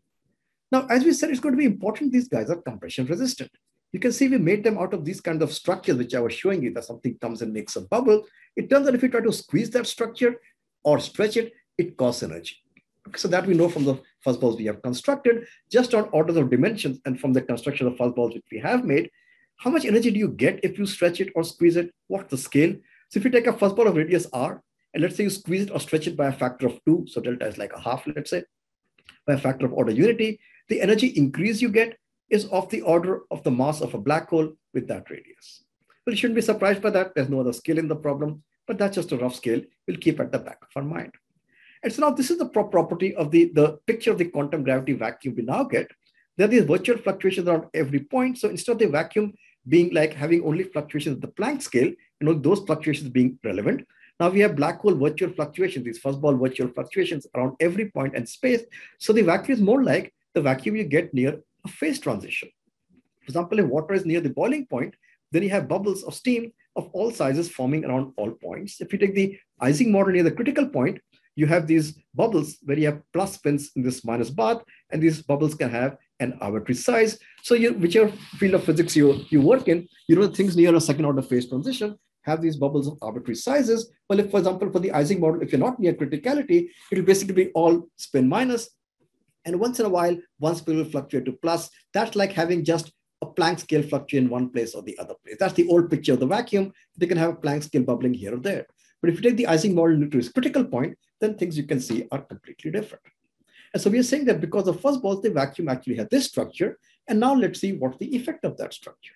Now, as we said, it's going to be important these guys are compression resistant. You can see we made them out of these kinds of structures, which I was showing you that something comes and makes a bubble. It turns out if you try to squeeze that structure or stretch it, it costs energy. So that we know from the fuzzballs we have constructed, just on orders of dimensions and from the construction of fuzzballs which we have made, how much energy do you get if you stretch it or squeeze it? What's the scale? So if you take a fuzzball of radius r, and let's say you squeeze it or stretch it by a factor of 2, so delta is like a half, let's say, by a factor of order unity, the energy increase you get is of the order of the mass of a black hole with that radius. Well, you shouldn't be surprised by that. There's no other scale in the problem, but that's just a rough scale we'll keep at the back of our mind. And so now this is the property of the picture of the quantum gravity vacuum we now get. There are these virtual fluctuations around every point. So instead of the vacuum being like having only fluctuations at the Planck scale, those fluctuations being relevant, now we have black hole virtual fluctuations, these fuzzball virtual fluctuations around every point in space. So the vacuum is more like the vacuum you get near a phase transition. For example, if water is near the boiling point, then you have bubbles of steam of all sizes forming around all points. If you take the Ising model near the critical point, you have these bubbles where you have plus spins in this minus bath, and these bubbles can have an arbitrary size. So whichever field of physics you work in, things near a second order phase transition have these bubbles of arbitrary sizes. Well, if, for example, for the Ising model, if you're not near criticality, it will basically be all spin minus. And once in a while, one spin will fluctuate to plus. That's like having just a Planck scale fluctuate in one place or the other place. That's the old picture of the vacuum. They can have a Planck scale bubbling here or there. But if you take the Ising model to its critical point, then things you can see are completely different. And so we are saying that because of fuzzballs, the vacuum actually had this structure. And now let's see what's the effect of that structure.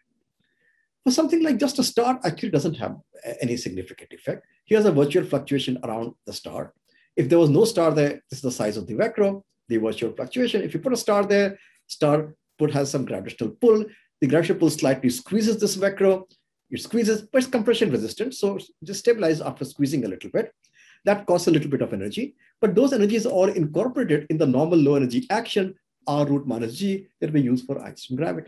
For something like just a star actually doesn't have any significant effect. Here's a virtual fluctuation around the star. If there was no star there, this is the size of the vector, the virtual fluctuation. If you put a star there, star has some gravitational pull. The gravitational pull slightly squeezes this vector. It squeezes, but it's compression resistant. So just stabilizes after squeezing a little bit. That costs a little bit of energy, but those energies are all incorporated in the normal low energy action, R root minus G, that we use for Einstein gravity.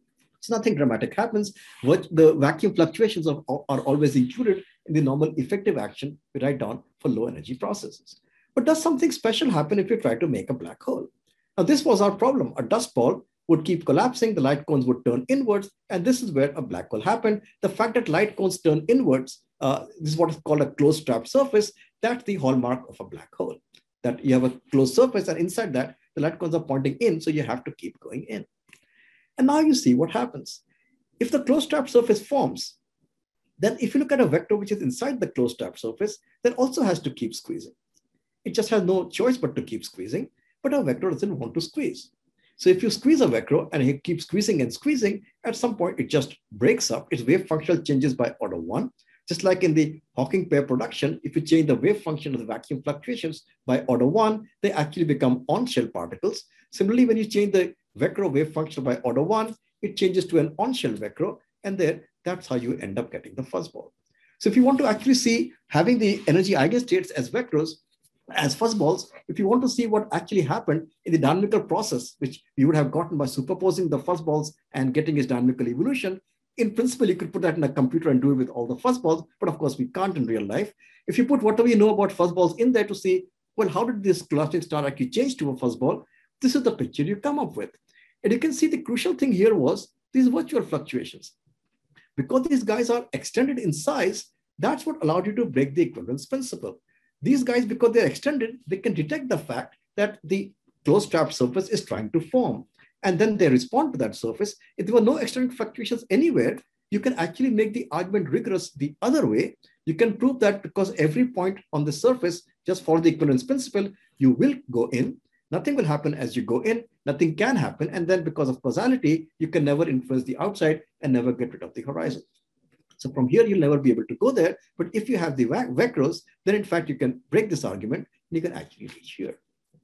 So nothing dramatic happens. The vacuum fluctuations are always included in the normal effective action we write down for low energy processes. But does something special happen if you try to make a black hole? Now, this was our problem. A dust ball would keep collapsing, the light cones would turn inwards, and this is where a black hole happened. The fact that light cones turn inwards, this is what is called a closed trap surface. That's the hallmark of a black hole, that you have a closed surface, and inside that, the light cones are pointing in, so you have to keep going in. And now you see what happens. If the closed trap surface forms, then if you look at a vector which is inside the closed trap surface, that also has to keep squeezing. It just has no choice but to keep squeezing, but a vector doesn't want to squeeze. So if you squeeze a vector and it keeps squeezing and squeezing, at some point it just breaks up. Its wave function changes by order 1. Just like in the Hawking pair production, if you change the wave function of the vacuum fluctuations by order 1, they actually become on-shell particles. Similarly, when you change the vector wave function by order 1, it changes to an on-shell vector, and that's how you end up getting the fuzzball. So if you want to actually see having the energy eigenstates as vectors, as fuzzballs, if you want to see what actually happened in the dynamical process, which you would have gotten by superposing the fuzzballs and getting its dynamical evolution, in principle, you could put that in a computer and do it with all the fuzzballs, but of course we can't in real life. If you put whatever you know about fuzzballs in there to see, well, how did this collapsing star actually change to a fuzzball? This is the picture you come up with. And you can see the crucial thing here was these virtual fluctuations. Because these guys are extended in size, that's what allowed you to break the equivalence principle. These guys, because they're extended, they can detect the fact that the closed trap surface is trying to form. And then they respond to that surface. If there were no extended fluctuations anywhere, you can actually make the argument rigorous the other way. You can prove that because every point on the surface, just follow the equivalence principle, you will go in. Nothing will happen as you go in. Nothing can happen. And then because of causality, you can never influence the outside and never get rid of the horizon. So from here, you'll never be able to go there. But if you have the vectors, then in fact, you can break this argument and you can actually reach here.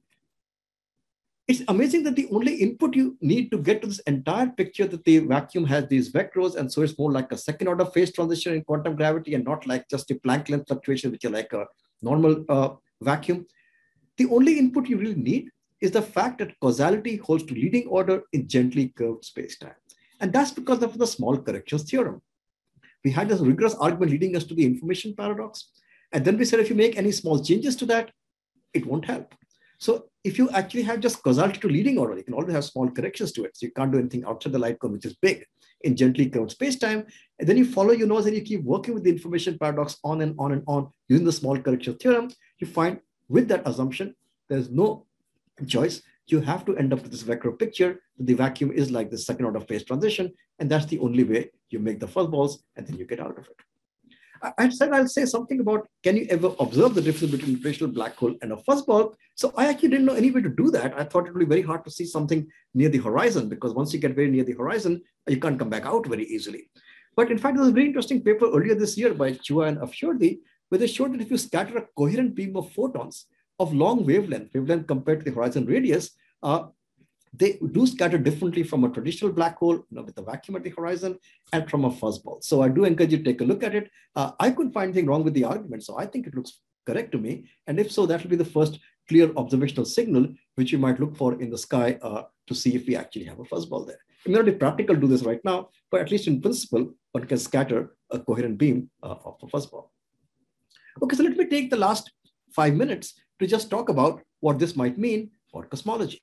It's amazing that the only input you need to get to this entire picture that the vacuum has these vectors, and so it's more like a second order phase transition in quantum gravity and not like just a Planck length fluctuation, which are like a normal vacuum. The only input you really need is the fact that causality holds to leading order in gently curved spacetime. And that's because of the small corrections theorem. We had this rigorous argument leading us to the information paradox. And then we said, if you make any small changes to that, it won't help. So if you actually have just causality to leading order, you can always have small corrections to it. So you can't do anything outside the light cone, which is big in gently curved spacetime. And then you follow your nose and you keep working with the information paradox on and on and on using the small correction theorem. You find with that assumption, there's no choice. You have to end up with this vector picture. The vacuum is like the second order phase transition. And that's the only way you make the fuzzballs and then you get out of it. I said I'll say something about, can you ever observe the difference between a traditional black hole and a fuzzball? So I actually didn't know any way to do that. I thought it would be very hard to see something near the horizon, because once you get very near the horizon, you can't come back out very easily. But in fact, there was a very interesting paper earlier this year by Chua and Afshordi, where they showed that if you scatter a coherent beam of photons of long wavelength compared to the horizon radius, they do scatter differently from a traditional black hole, with the vacuum at the horizon, and from a fuzzball. So I do encourage you to take a look at it. I couldn't find anything wrong with the argument, so I think it looks correct to me. And if so, that will be the first clear observational signal which you might look for in the sky to see if we actually have a fuzzball there. It may not be practical to do this right now, but at least in principle, one can scatter a coherent beam of a fuzzball. Okay, so let me take the last 5 minutes to just talk about what this might mean for cosmology.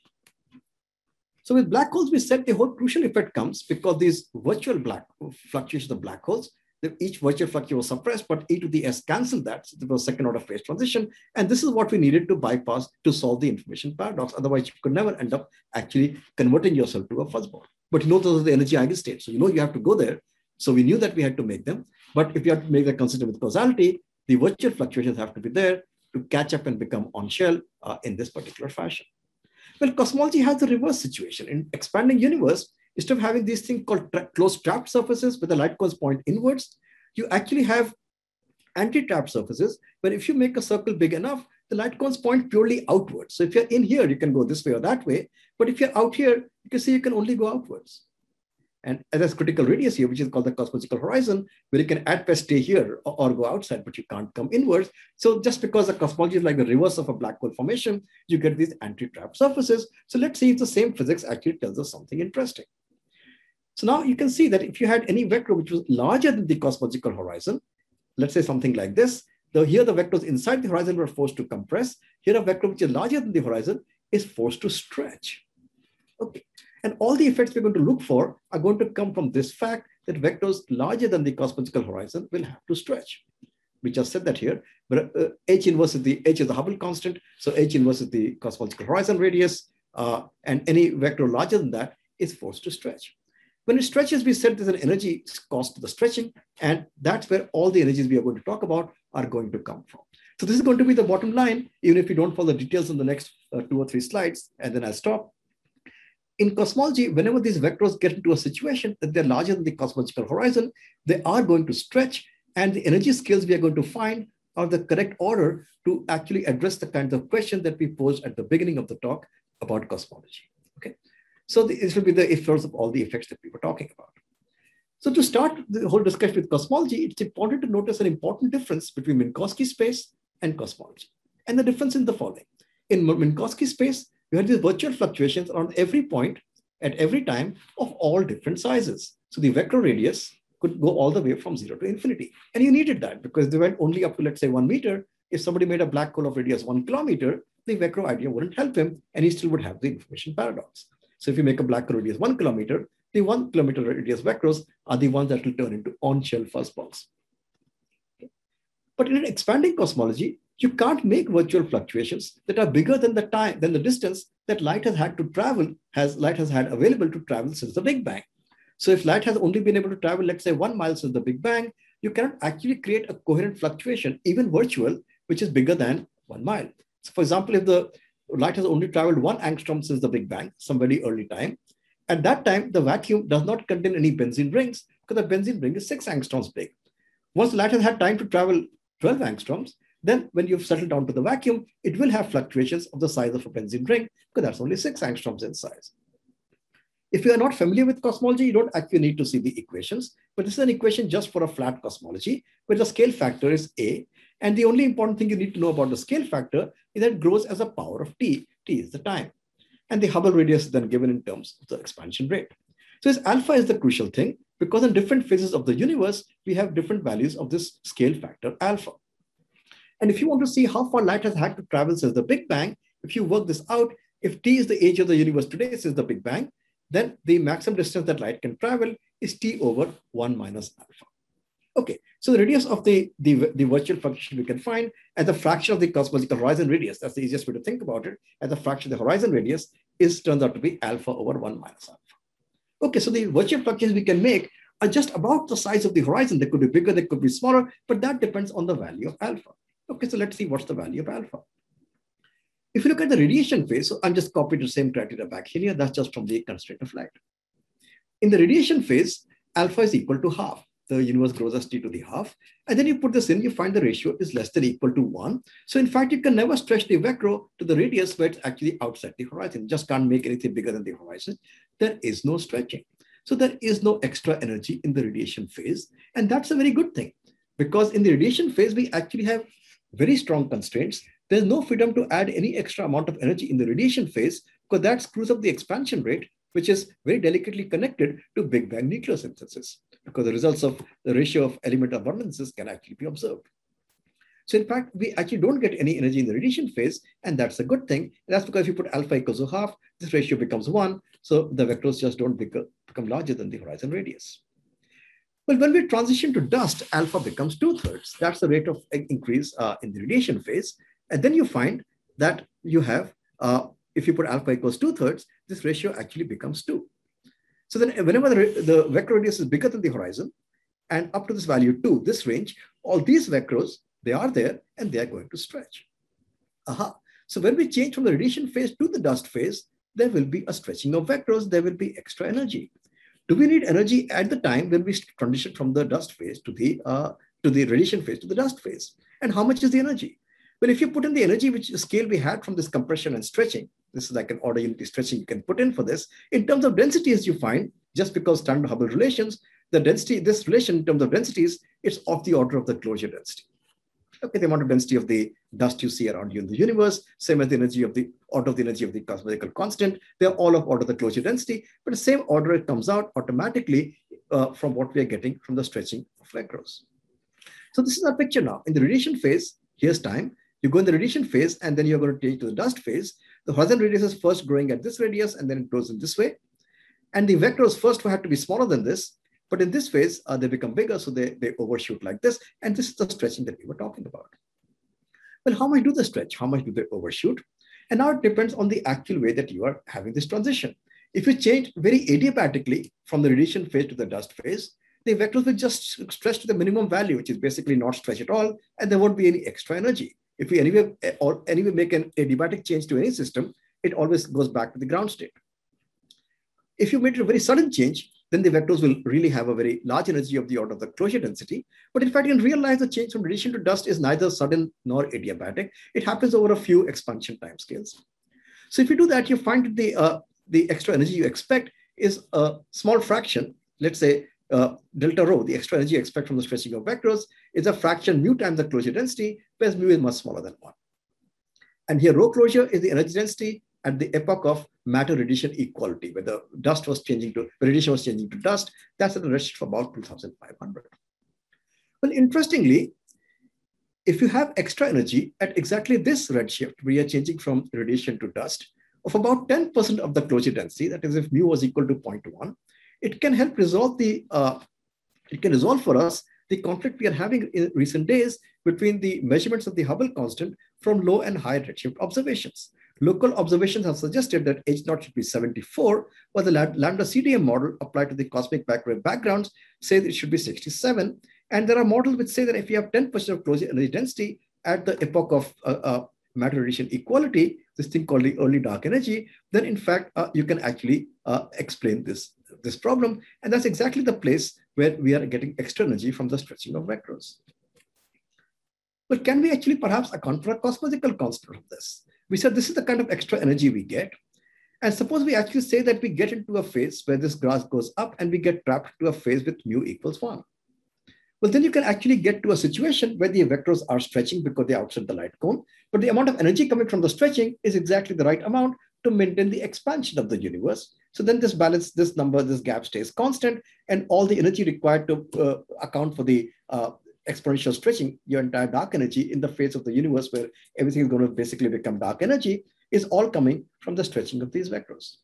So with black holes, we said the whole crucial effect comes because these virtual fluctuations of black holes, each virtual fluctuation was suppressed, but e to the s canceled that. So there was second order phase transition. And this is what we needed to bypass to solve the information paradox. Otherwise, you could never end up actually converting yourself to a fuzzball. But those are the energy eigenstates. So you have to go there. So we knew that we had to make them. But if you have to make that consistent with causality, the virtual fluctuations have to be there to catch up and become on shell in this particular fashion. Well, cosmology has the reverse situation. In expanding universe, instead of having these things called closed trapped surfaces where the light cones point inwards, you actually have anti-trapped surfaces where if you make a circle big enough, the light cones point purely outwards. So if you're in here, you can go this way or that way. But if you're out here, you can see you can only go outwards. And there's critical radius here, which is called the cosmological horizon, where you can at best stay here or go outside, but you can't come inwards. So just because the cosmology is like the reverse of a black hole formation, you get these anti-trapped surfaces. So let's see if the same physics actually tells us something interesting. So now you can see that if you had any vector which was larger than the cosmological horizon, let's say something like this, here the vectors inside the horizon were forced to compress. Here a vector which is larger than the horizon is forced to stretch. Okay. And all the effects we're going to look for are going to come from this fact that vectors larger than the cosmological horizon will have to stretch. We just said that here, but H inverse is the Hubble constant. So H inverse is the cosmological horizon radius, and any vector larger than that is forced to stretch. When it stretches, we said there's an energy cost to the stretching, and that's where all the energies we are going to talk about are going to come from. So this is going to be the bottom line, even if you don't follow the details in the next 2 or 3 slides, and then I'll stop. In cosmology, whenever these vectors get into a situation that they're larger than the cosmological horizon, they are going to stretch, and the energy scales we are going to find are the correct order to actually address the kinds of questions that we posed at the beginning of the talk about cosmology. Okay, so this will be the effects of all the effects that we were talking about. So to start the whole discussion with cosmology, it's important to notice an important difference between Minkowski space and cosmology. And the difference in the following. In Minkowski space, you had these virtual fluctuations around every point at every time of all different sizes. So the vector radius could go all the way from 0 to infinity. And you needed that because they went only up to, let's say, 1 meter. If somebody made a black hole of radius 1 kilometer, the vector idea wouldn't help him, and he still would have the information paradox. So if you make a black hole radius 1 kilometer, the 1 kilometer radius vectors are the ones that will turn into on-shell fuzzballs. Okay. But in an expanding cosmology, you can't make virtual fluctuations that are bigger than the distance that light has had to travel, light has had available to travel since the Big Bang. So if light has only been able to travel, let's say 1 mile since the Big Bang, you cannot actually create a coherent fluctuation, even virtual, which is bigger than 1 mile. So for example, if the light has only traveled 1 angstrom since the Big Bang, some very early time, at that time, the vacuum does not contain any benzene rings because the benzene ring is 6 angstroms big. Once light has had time to travel 12 angstroms, then when you've settled down to the vacuum, it will have fluctuations of the size of a benzene ring because that's only 6 angstroms in size. If you are not familiar with cosmology, you don't actually need to see the equations, but this is an equation just for a flat cosmology where the scale factor is A. And the only important thing you need to know about the scale factor is that it grows as a power of T. T is the time. And the Hubble radius is then given in terms of the expansion rate. So this alpha is the crucial thing because in different phases of the universe, we have different values of this scale factor alpha. And if you want to see how far light has had to travel since the Big Bang, if you work this out, if T is the age of the universe today since the Big Bang, then the maximum distance that light can travel is T over 1 minus alpha. Okay, so the radius of the virtual fluctuation we can find as a fraction of the cosmological horizon radius, that's the easiest way to think about it, as a fraction of the horizon radius turns out to be alpha over 1 minus alpha. Okay, so the virtual fluctuations we can make are just about the size of the horizon. They could be bigger, they could be smaller, but that depends on the value of alpha. Okay, so let's see what's the value of alpha. If you look at the radiation phase, so I'm just copying the same criteria back here. That's just from the constraint of light. In the radiation phase, alpha is equal to half. The universe grows as t to the half. And then you put this in, you find the ratio is less than or equal to 1. So in fact, you can never stretch the vector to the radius where it's actually outside the horizon. You just can't make anything bigger than the horizon. There is no stretching. So there is no extra energy in the radiation phase. And that's a very good thing, because in the radiation phase, we actually have very strong constraints. There's no freedom to add any extra amount of energy in the radiation phase, because that screws up the expansion rate, which is very delicately connected to Big Bang nucleosynthesis, because the results of the ratio of element abundances can actually be observed. So in fact, we actually don't get any energy in the radiation phase, and that's a good thing. And that's because if you put alpha equals to half, this ratio becomes 1. So the vectors just don't become larger than the horizon radius. Well, when we transition to dust, alpha becomes 2/3. That's the rate of increase in the radiation phase. And then you find that you have, if you put alpha equals 2/3, this ratio actually becomes 2. So then whenever the vector radius is bigger than the horizon, and up to this value 2, this range, all these vectors, they are there and they are going to stretch. Aha. So when we change from the radiation phase to the dust phase, there will be a stretching of vectors, there will be extra energy. Do we need energy at the time when we transition from the dust phase to the radiation phase to the dust phase? And how much is the energy? Well, if you put in the energy which scale we had from this compression and stretching, this is like an order unity stretching you can put in for this. In terms of densities, you find, just because standard Hubble relations, the density, this relation in terms of densities, it's of the order of the closure density. Okay, the amount of density of the dust you see around you in the universe, same as the energy of the order of the energy of the cosmological constant. They're all of order of the closure density, but the same order it comes out automatically from what we are getting from the stretching of vectors. So this is our picture now. In the radiation phase, here's time. You go in the radiation phase, and then you're going to take to the dust phase. The horizon radius is first growing at this radius, and then it grows in this way. And the vectors first have to be smaller than this. But in this phase, they become bigger, so they overshoot like this. And this is the stretching that we were talking about. Well, how much do they stretch? How much do they overshoot? And now it depends on the actual way that you are having this transition. If you change very adiabatically from the radiation phase to the dust phase, the vectors will just stretch to the minimum value, which is basically not stretch at all, and there won't be any extra energy. If we anyway make an adiabatic change to any system, it always goes back to the ground state. If you made a very sudden change, then the vectors will really have a very large energy of the order of the closure density. But in fact, in real life, the change from radiation to dust is neither sudden nor adiabatic. It happens over a few expansion timescales. So if you do that, you find that the extra energy you expect is a small fraction. Let's say delta rho, the extra energy you expect from the stretching of vectors, is a fraction mu times the closure density, whereas mu is much smaller than 1. And here rho closure is the energy density at the epoch of matter radiation equality, where the dust was changing to, radiation was changing to dust. That's at a redshift of about 2,500. Well, interestingly, if you have extra energy at exactly this redshift, where you're changing from radiation to dust, of about 10% of the closure density, that is if mu was equal to 0.1, it can help resolve for us the conflict we are having in recent days between the measurements of the Hubble constant from low and high redshift observations. Local observations have suggested that H0 should be 74, while the lambda CDM model applied to the cosmic microwave backgrounds says it should be 67. And there are models which say that if you have 10% of closure energy density at the epoch of matter radiation equality, this thing called the early dark energy, then in fact, you can actually explain this problem. And that's exactly the place where we are getting extra energy from the stretching of vectors. But can we actually perhaps account for a cosmological constant of this? We said this is the kind of extra energy we get. And suppose we actually say that we get into a phase where this graph goes up and we get trapped to a phase with mu equals 1. Well, then you can actually get to a situation where the vectors are stretching because they're outside the light cone, but the amount of energy coming from the stretching is exactly the right amount to maintain the expansion of the universe. So then this balance, this number, this gap stays constant, and all the energy required to account for the exponential stretching, your entire dark energy in the phase of the universe where everything is going to basically become dark energy, is all coming from the stretching of these vectors.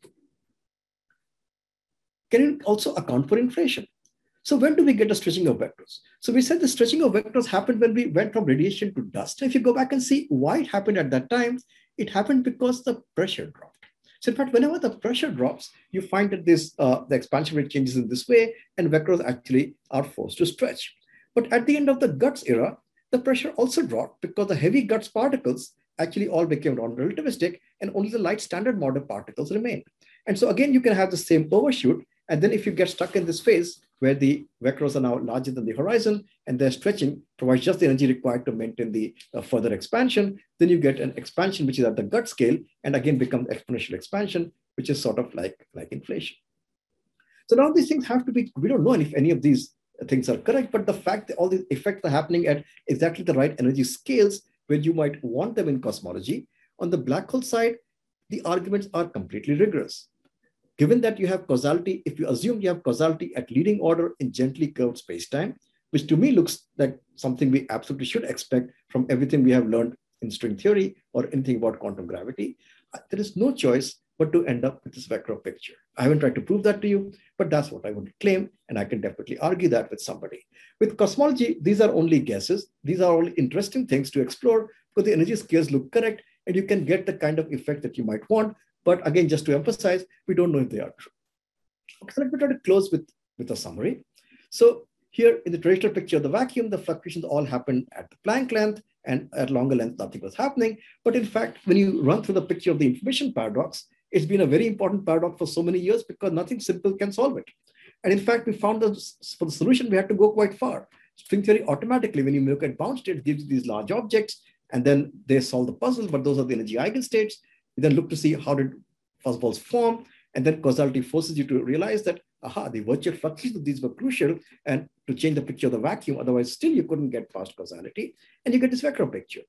Can you also account for inflation? So when do we get the stretching of vectors? So we said the stretching of vectors happened when we went from radiation to dust. If you go back and see why it happened at that time, it happened because the pressure dropped. So in fact, whenever the pressure drops, you find that the expansion rate changes in this way, and vectors actually are forced to stretch. But at the end of the Guts era, the pressure also dropped because the heavy Guts particles actually all became non-relativistic, and only the light standard model particles remained. And so again, you can have the same overshoot. And then if you get stuck in this phase where the vectors are now larger than the horizon and their stretching provides just the energy required to maintain the further expansion, then you get an expansion which is at the gut scale and again becomes exponential expansion, which is sort of like inflation. So now these things have to be, we don't know if any of these things are correct, but the fact that all these effects are happening at exactly the right energy scales where you might want them in cosmology. On the black hole side, the arguments are completely rigorous. Given that you have causality, if you assume you have causality at leading order in gently curved spacetime, which to me looks like something we absolutely should expect from everything we have learned in string theory or anything about quantum gravity, there is no choice but to end up with this vector picture. I haven't tried to prove that to you, but that's what I would claim, and I can definitely argue that with somebody. With cosmology, these are only guesses. These are only interesting things to explore because the energy scales look correct, and you can get the kind of effect that you might want. But again, just to emphasize, we don't know if they are true. Okay, so let me try to close with a summary. So here in the traditional picture of the vacuum, the fluctuations all happened at the Planck length, and at longer length, nothing was happening. But in fact, when you run through the picture of the information paradox, it's been a very important paradox for so many years because nothing simple can solve it. And in fact, we found that for the solution, we had to go quite far. String theory automatically, when you look at bound states, gives you these large objects, and then they solve the puzzle, but those are the energy eigenstates. You then look to see how did fuzzballs form, and then causality forces you to realize that, aha, the virtual fluctuations of these were crucial and to change the picture of the vacuum. Otherwise, still you couldn't get past causality, and you get this vector picture.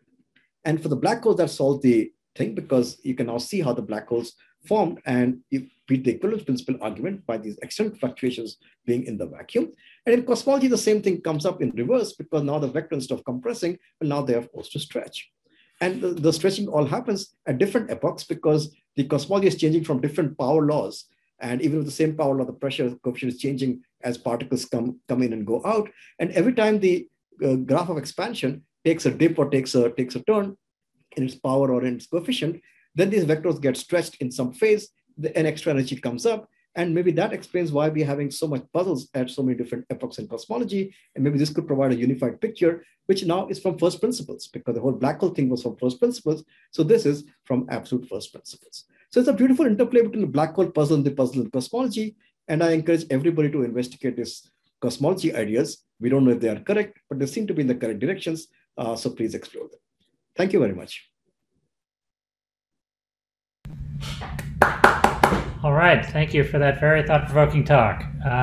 And for the black holes, that solved the thing because you can now see how the black holes formed, and you beat the equivalence principle argument by these external fluctuations being in the vacuum. And in cosmology, the same thing comes up in reverse because now the vector, instead of compressing, well, now they are forced to stretch. And the stretching all happens at different epochs because the cosmology is changing from different power laws. And even with the same power law, the pressure coefficient is changing as particles come in and go out. And every time the graph of expansion takes a dip or takes a turn in its power or in its coefficient, then these vectors get stretched in some phase, an extra energy comes up. And maybe that explains why we're having so much puzzles at so many different epochs in cosmology. And maybe this could provide a unified picture, which now is from first principles, because the whole black hole thing was from first principles. So this is from absolute first principles. So it's a beautiful interplay between the black hole puzzle and the puzzle in cosmology. And I encourage everybody to investigate these cosmology ideas. We don't know if they are correct, but they seem to be in the correct directions. So please explore them. Thank you very much. All right, thank you for that very thought-provoking talk.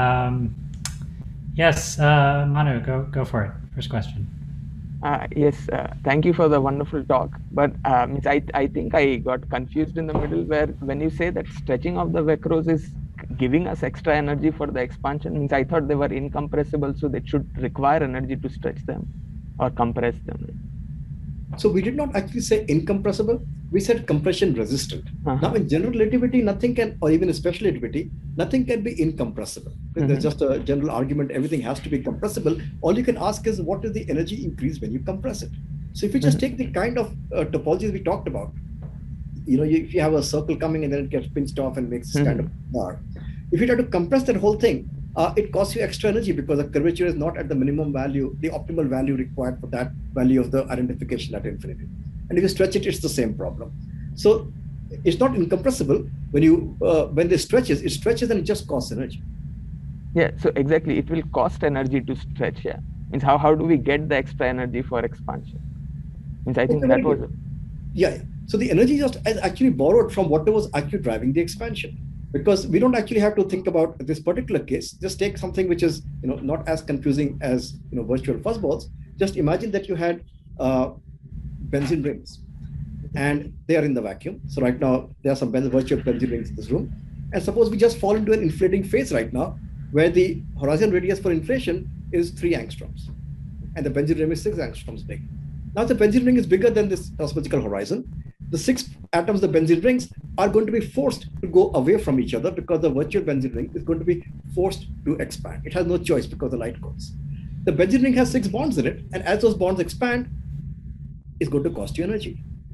Yes, Manu, go for it. First question. Yes, thank you for the wonderful talk. But I think I got confused in the middle where when you say that stretching of the vectors is giving us extra energy for the expansion, means I thought they were incompressible, so they should require energy to stretch them or compress them. So we did not actually say incompressible. We said compression resistant. Now in general relativity, nothing can, or even in special relativity, nothing can be incompressible. There's just a general argument, everything has to be compressible. All you can ask is what is the energy increase when you compress it? So if you just take the kind of topologies we talked about, if you have a circle coming and then it gets pinched off and makes this kind of bar. If you try to compress that whole thing, it costs you extra energy because the curvature is not at the minimum value, the optimal value required for that value of the identification at infinity. And if you stretch it, it's the same problem. So it's not incompressible. When it stretches and it just costs energy. Yeah, so exactly, it will cost energy to stretch. Yeah, means how do we get the extra energy for expansion? Means I think that was. Yeah. So the energy just is actually borrowed from whatever was actually driving the expansion. Because we don't actually have to think about this particular case. Just take something which is not as confusing as virtual fuzzballs. Just imagine that you had benzene rings, and they are in the vacuum. So right now there are some virtual benzene rings in this room, and suppose we just fall into an inflating phase right now, where the horizon radius for inflation is 3 angstroms, and the benzene ring is 6 angstroms big. Now the benzene ring is bigger than this cosmological horizon. The 6 atoms, the benzene rings, are going to be forced to go away from each other because the virtual benzene ring is going to be forced to expand. It has no choice because the light goes. The benzene ring has 6 bonds in it, and as those bonds expand, it's going to cost you energy.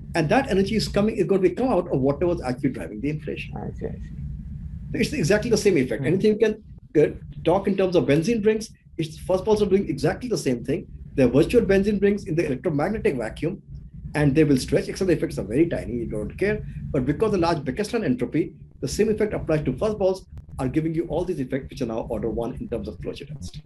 And that energy is going to come out of whatever is actually driving the inflation. I see. It's exactly the same effect. Anything you can talk in terms of benzene rings, first balls are doing exactly the same thing. They're virtual benzene rings in the electromagnetic vacuum, and they will stretch, except the effects are very tiny, you don't care. But because the large Beckesland entropy, the same effect applies to first balls are giving you all these effects which are now order 1 in terms of closure density.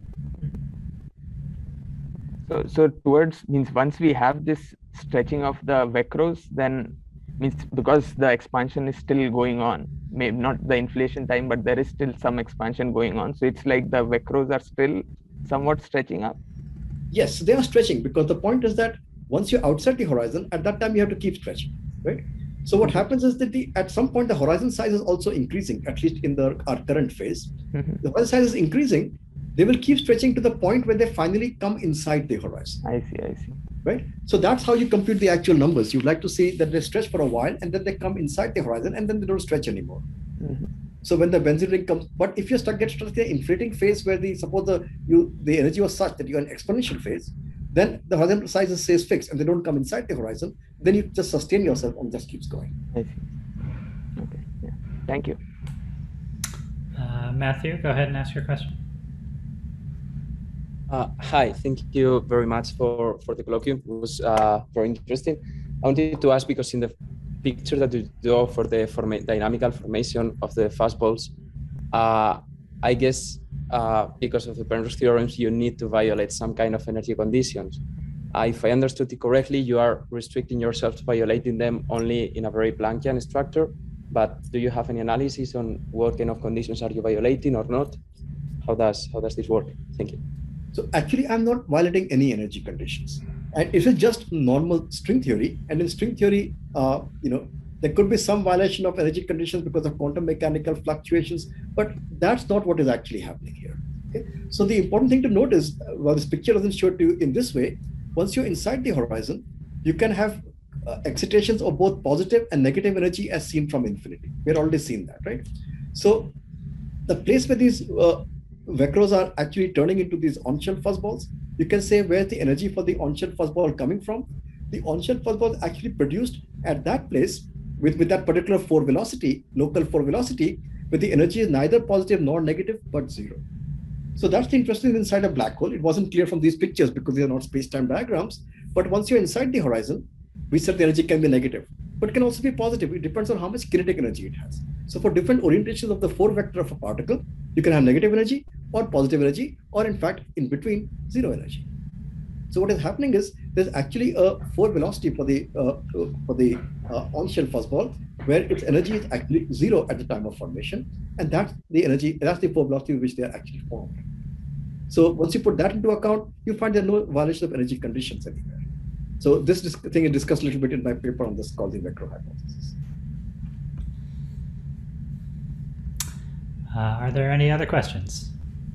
So towards means once we have this stretching of the Vecros, then means because the expansion is still going on, maybe not the inflation time, but there is still some expansion going on. So it's like the Vecros are still somewhat stretching up. Yes, they are stretching because the point is that once you're outside the horizon, at that time you have to keep stretching, right? So what happens is that at some point the horizon size is also increasing, at least in our current phase. The horizon size is increasing. They will keep stretching to the point where they finally come inside the horizon. I see. Right? So that's how you compute the actual numbers. You'd like to see that they stretch for a while and then they come inside the horizon and then they don't stretch anymore. So when the benzene ring comes, but if you get stuck in the inflating phase where suppose the energy was such that you're in exponential phase, then the horizon size stays fixed and they don't come inside the horizon, then you just sustain yourself and just keeps going. I see. Okay. Yeah. Thank you. Matthew, go ahead and ask your question. Hi, thank you very much for the colloquium. It was very interesting. I wanted to ask, because in the picture that you draw for the dynamical formation of the fast balls, I guess because of the Penrose theorems, you need to violate some kind of energy conditions. If I understood it correctly, you are restricting yourself to violating them only in a very Planckian structure, but do you have any analysis on what kind of conditions are you violating or not? How does this work? Thank you. So actually, I'm not violating any energy conditions. And it is just normal string theory. And in string theory, there could be some violation of energy conditions because of quantum mechanical fluctuations, but that's not what is actually happening here. Okay? So the important thing to note is, while this picture doesn't show it to you in this way, once you're inside the horizon, you can have excitations of both positive and negative energy as seen from infinity. We've already seen that, right? So the place where these Vecros are actually turning into these on-shell fuzzballs, you can say where's the energy for the on-shell fuzzball coming from. The on-shell fuzzball is actually produced at that place with that particular local 4 velocity, where the energy is neither positive nor negative, but 0. So that's the interesting inside a black hole. It wasn't clear from these pictures because they are not space-time diagrams. But once you're inside the horizon, we said the energy can be negative, but it can also be positive. It depends on how much kinetic energy it has. So for different orientations of the 4 vector of a particle, you can have negative energy or positive energy, or in fact, in between, 0 energy. So what is happening is there's actually a 4 velocity for the on-shell fuzzball, where its energy is actually 0 at the time of formation, and that's the 4 velocity with which they are actually formed. So once you put that into account, you find there are no violation of energy conditions anywhere. So this thing is discussed a little bit in my paper on this called the Vecro hypothesis. Are there any other questions?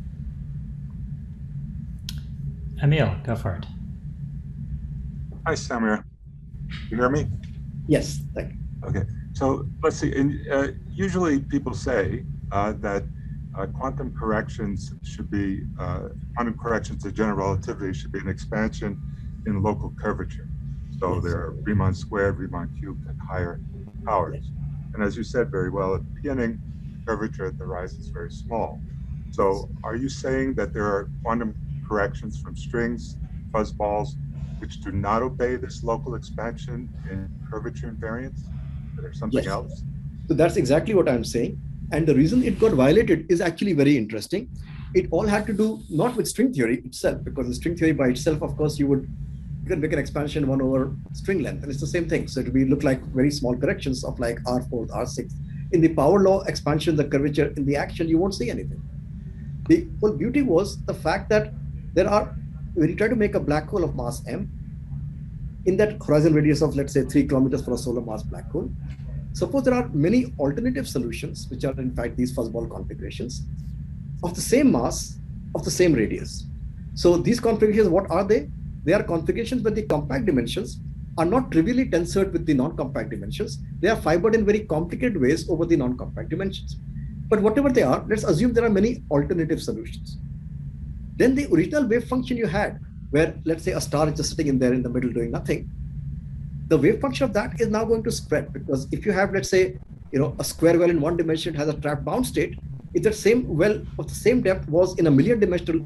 Emil, go for it. Hi, Samir. You hear me? Yes, thank you. Okay, so let's see. Usually people say that quantum corrections should be, quantum corrections to general relativity should be an expansion in local curvature. So they're Riemann squared, Riemann cubed, and higher powers. And as you said very well at the beginning, curvature at the horizon is very small. So are you saying that there are quantum corrections from strings, fuzzballs, which do not obey this local expansion in curvature invariance, that are something else? So that's exactly what I'm saying. And the reason it got violated is actually very interesting. It all had to do not with string theory itself, because the string theory by itself, of course, you can make an expansion 1 over string length, and it's the same thing. So it will look like very small corrections of like R4, R6. In the power law expansion, the curvature in the action, you won't see anything. The whole beauty was the fact that when you try to make a black hole of mass m, in that horizon radius of, let's say, 3 kilometers for a solar mass black hole, suppose there are many alternative solutions, which are in fact these fuzzball configurations, of the same mass, of the same radius. So these configurations, what are they? They are configurations where the compact dimensions are not trivially tensored with the non-compact dimensions. They are fibered in very complicated ways over the non-compact dimensions. But whatever they are, let's assume there are many alternative solutions. Then the original wave function you had, where let's say a star is just sitting in there in the middle doing nothing, the wave function of that is now going to spread, because if you have, let's say, a square well in one dimension has a trapped bound state, if that same well of the same depth was in a million dimensional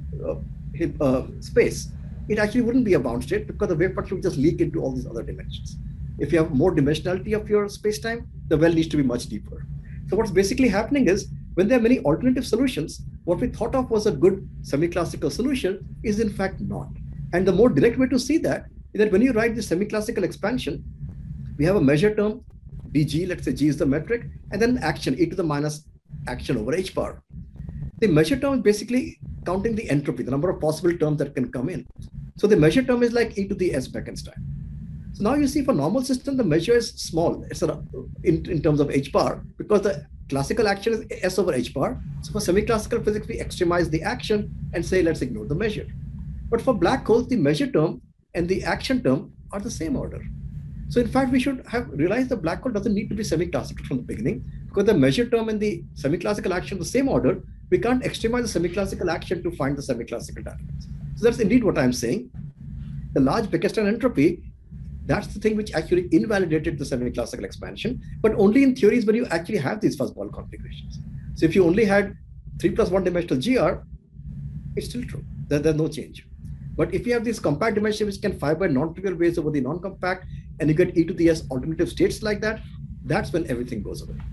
space, it actually wouldn't be a bound state because the wave function would just leak into all these other dimensions. If you have more dimensionality of your space-time, the well needs to be much deeper. So what's basically happening is, when there are many alternative solutions, what we thought of was a good semi-classical solution is in fact not. And the more direct way to see that is that when you write the semi-classical expansion, we have a measure term, dg, let's say g is the metric, and then action, e to the minus action over h bar. The measure term is basically counting the entropy, the number of possible terms that can come in. So the measure term is like e to the s seconds time. So now you see for normal system, the measure is small. It's in terms of h bar, because the classical action is s over h bar. So for semi-classical physics, we extremize the action and say, let's ignore the measure. But for black holes, the measure term and the action term are the same order. So in fact, we should have realized the black hole doesn't need to be semi-classical from the beginning, because the measure term and the semi-classical action are the same order. We can't extremize the semi-classical action to find the semi-classical data. So that's indeed what I'm saying. The large Beckstein entropy, that's the thing which actually invalidated the semi-classical expansion, but only in theories where you actually have these fuzzball configurations. So if you only had 3 plus 1 dimensional GR, it's still true. There's no change. But if you have these compact dimensions which can fiber non-trivial ways over the non-compact, and you get e to the s alternative states like that, that's when everything goes away.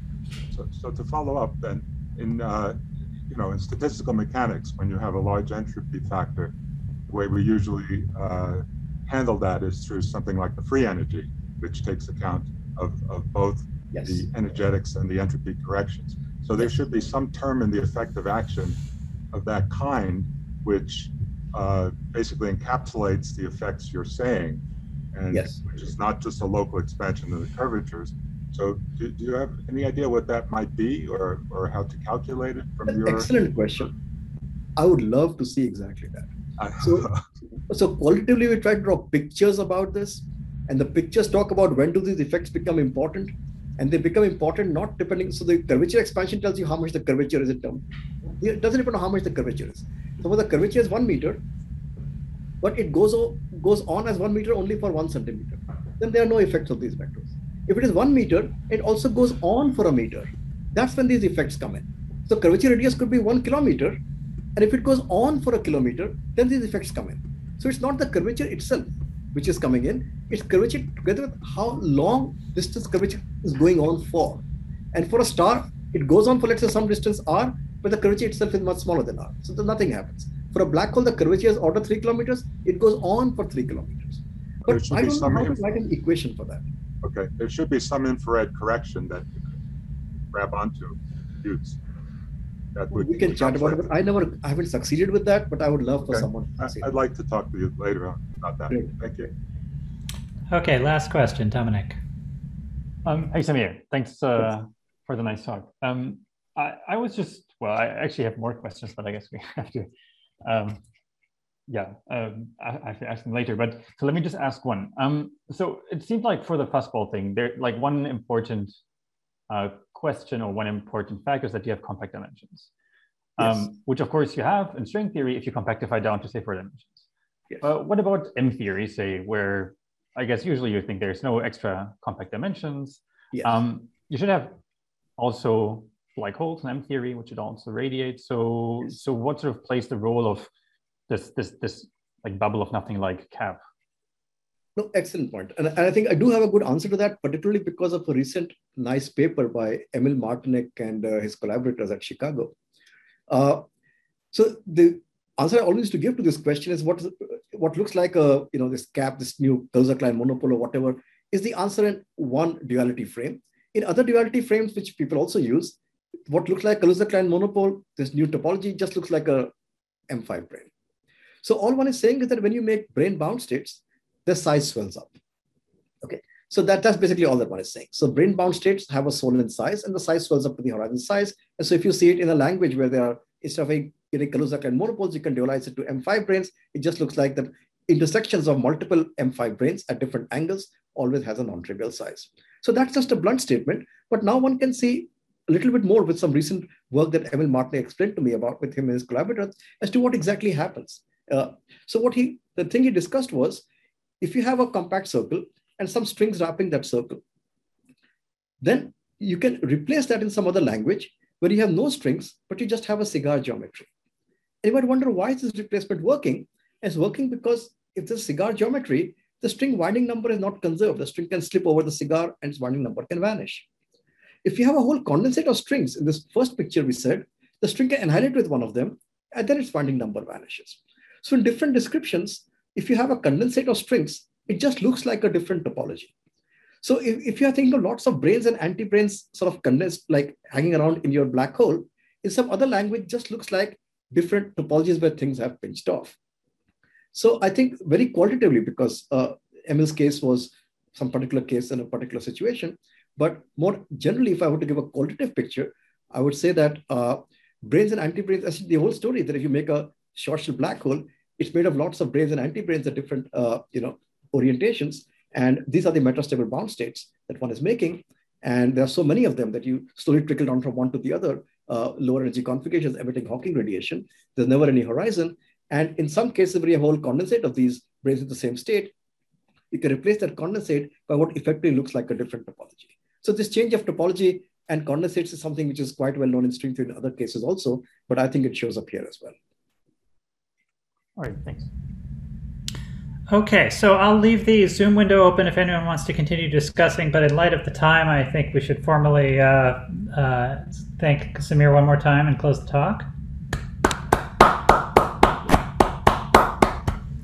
So to follow up then, in statistical mechanics, when you have a large entropy factor, the way we usually handle that is through something like the free energy, which takes account of both the energetics and the entropy corrections. So there should be some term in the effective action of that kind, which basically encapsulates the effects you're saying, and which is not just a local expansion of the curvatures. So do you have any idea what that might be, or how to calculate it from your... Excellent question. I would love to see exactly that. So qualitatively, we try to draw pictures about this, and the pictures talk about when do these effects become important, and they become important not depending. So the curvature expansion tells you how much the curvature is in term. It doesn't depend on how much the curvature is. So the curvature is 1 meter, but it goes on as 1 meter only for 1 centimeter. Then there are no effects of these vectors. If it is 1 meter, it also goes on for a meter. That's when these effects come in. So curvature radius could be 1 kilometer, and if it goes on for a kilometer, then these effects come in. So it's not the curvature itself which is coming in, it's curvature together with how long distance curvature is going on for. And for a star, it goes on for, let's say, some distance r, but the curvature itself is much smaller than r. So nothing happens. For a black hole, the curvature is order 3 kilometers, it goes on for 3 kilometers. But I don't know how to write an equation for that. Okay, there should be some infrared correction that you could grab onto, use. We can chat about it, but I haven't succeeded with that, but I would love for someone to see. I'd like to talk to you later on about that. Great. Thank you. Okay, last question, Dominic. Hey, Samir, thanks for the nice talk. I was just, well, I actually have more questions, but I guess we have to, I have to ask them later. But so let me just ask one. So it seems like for the fuzzball thing, there like one important question or one important factor is that you have compact dimensions, which of course you have in string theory if you compactify down to say 4 dimensions. Yes. What about M theory, say, where I guess usually you think there's no extra compact dimensions? Yes. You should have also black holes in M theory, which should also radiate. So what sort of plays the role of this like bubble of nothing like cap? No, excellent point. And I think I do have a good answer to that, particularly because of a recent nice paper by Emil Martinic and his collaborators at Chicago. So the answer I always to give to this question is what looks like a, this cap, this new Kaluza-Klein monopole or whatever, is the answer in one duality frame. In other duality frames, which people also use, what looks like Kaluza-Klein monopole, this new topology just looks like a M5 brane. So all one is saying is that when you make brane bound states, the size swells up. Okay, so that's basically all that one is saying. So brane bound states have a Solin size, and the size swells up to the horizon size. And so if you see it in a language where there are, instead of getting Kaluza-Klein monopoles, you can dualize it to M5 branes. It just looks like the intersections of multiple M5 branes at different angles always has a non-trivial size. So that's just a blunt statement. But now one can see a little bit more with some recent work that Emil Martinic explained to me about with him and his collaborators as to what exactly happens. So the thing he discussed was, if you have a compact circle and some strings wrapping that circle. Then you can replace that in some other language where you have no strings, but you just have a cigar geometry. And you might wonder, why is this replacement working? It's working because if there's cigar geometry, the string winding number is not conserved. The string can slip over the cigar and its winding number can vanish. If you have a whole condensate of strings, in this first picture we said, the string can annihilate with one of them, and then its winding number vanishes. So in different descriptions, if you have a condensate of strings, it just looks like a different topology. So if you are thinking of lots of branes and anti-branes sort of condensed, like hanging around in your black hole, in some other language just looks like different topologies where things have pinched off. So I think very qualitatively, because Emil's case was some particular case in a particular situation, but more generally, if I were to give a qualitative picture, I would say that branes and anti-branes, actually the whole story that if you make a Schwarzschild black hole, it's made of lots of branes and anti-branes at different orientations. And these are the metastable bound states that one is making. And there are so many of them that you slowly trickle down from one to the other, lower energy configurations emitting Hawking radiation. There's never any horizon. And in some cases, where you have a whole condensate of these branes in the same state, you can replace that condensate by what effectively looks like a different topology. So this change of topology and condensates is something which is quite well known in string theory in other cases also, but I think it shows up here as well. All right, thanks. Okay, so I'll leave the Zoom window open if anyone wants to continue discussing, but in light of the time, I think we should formally thank Samir one more time and close the talk.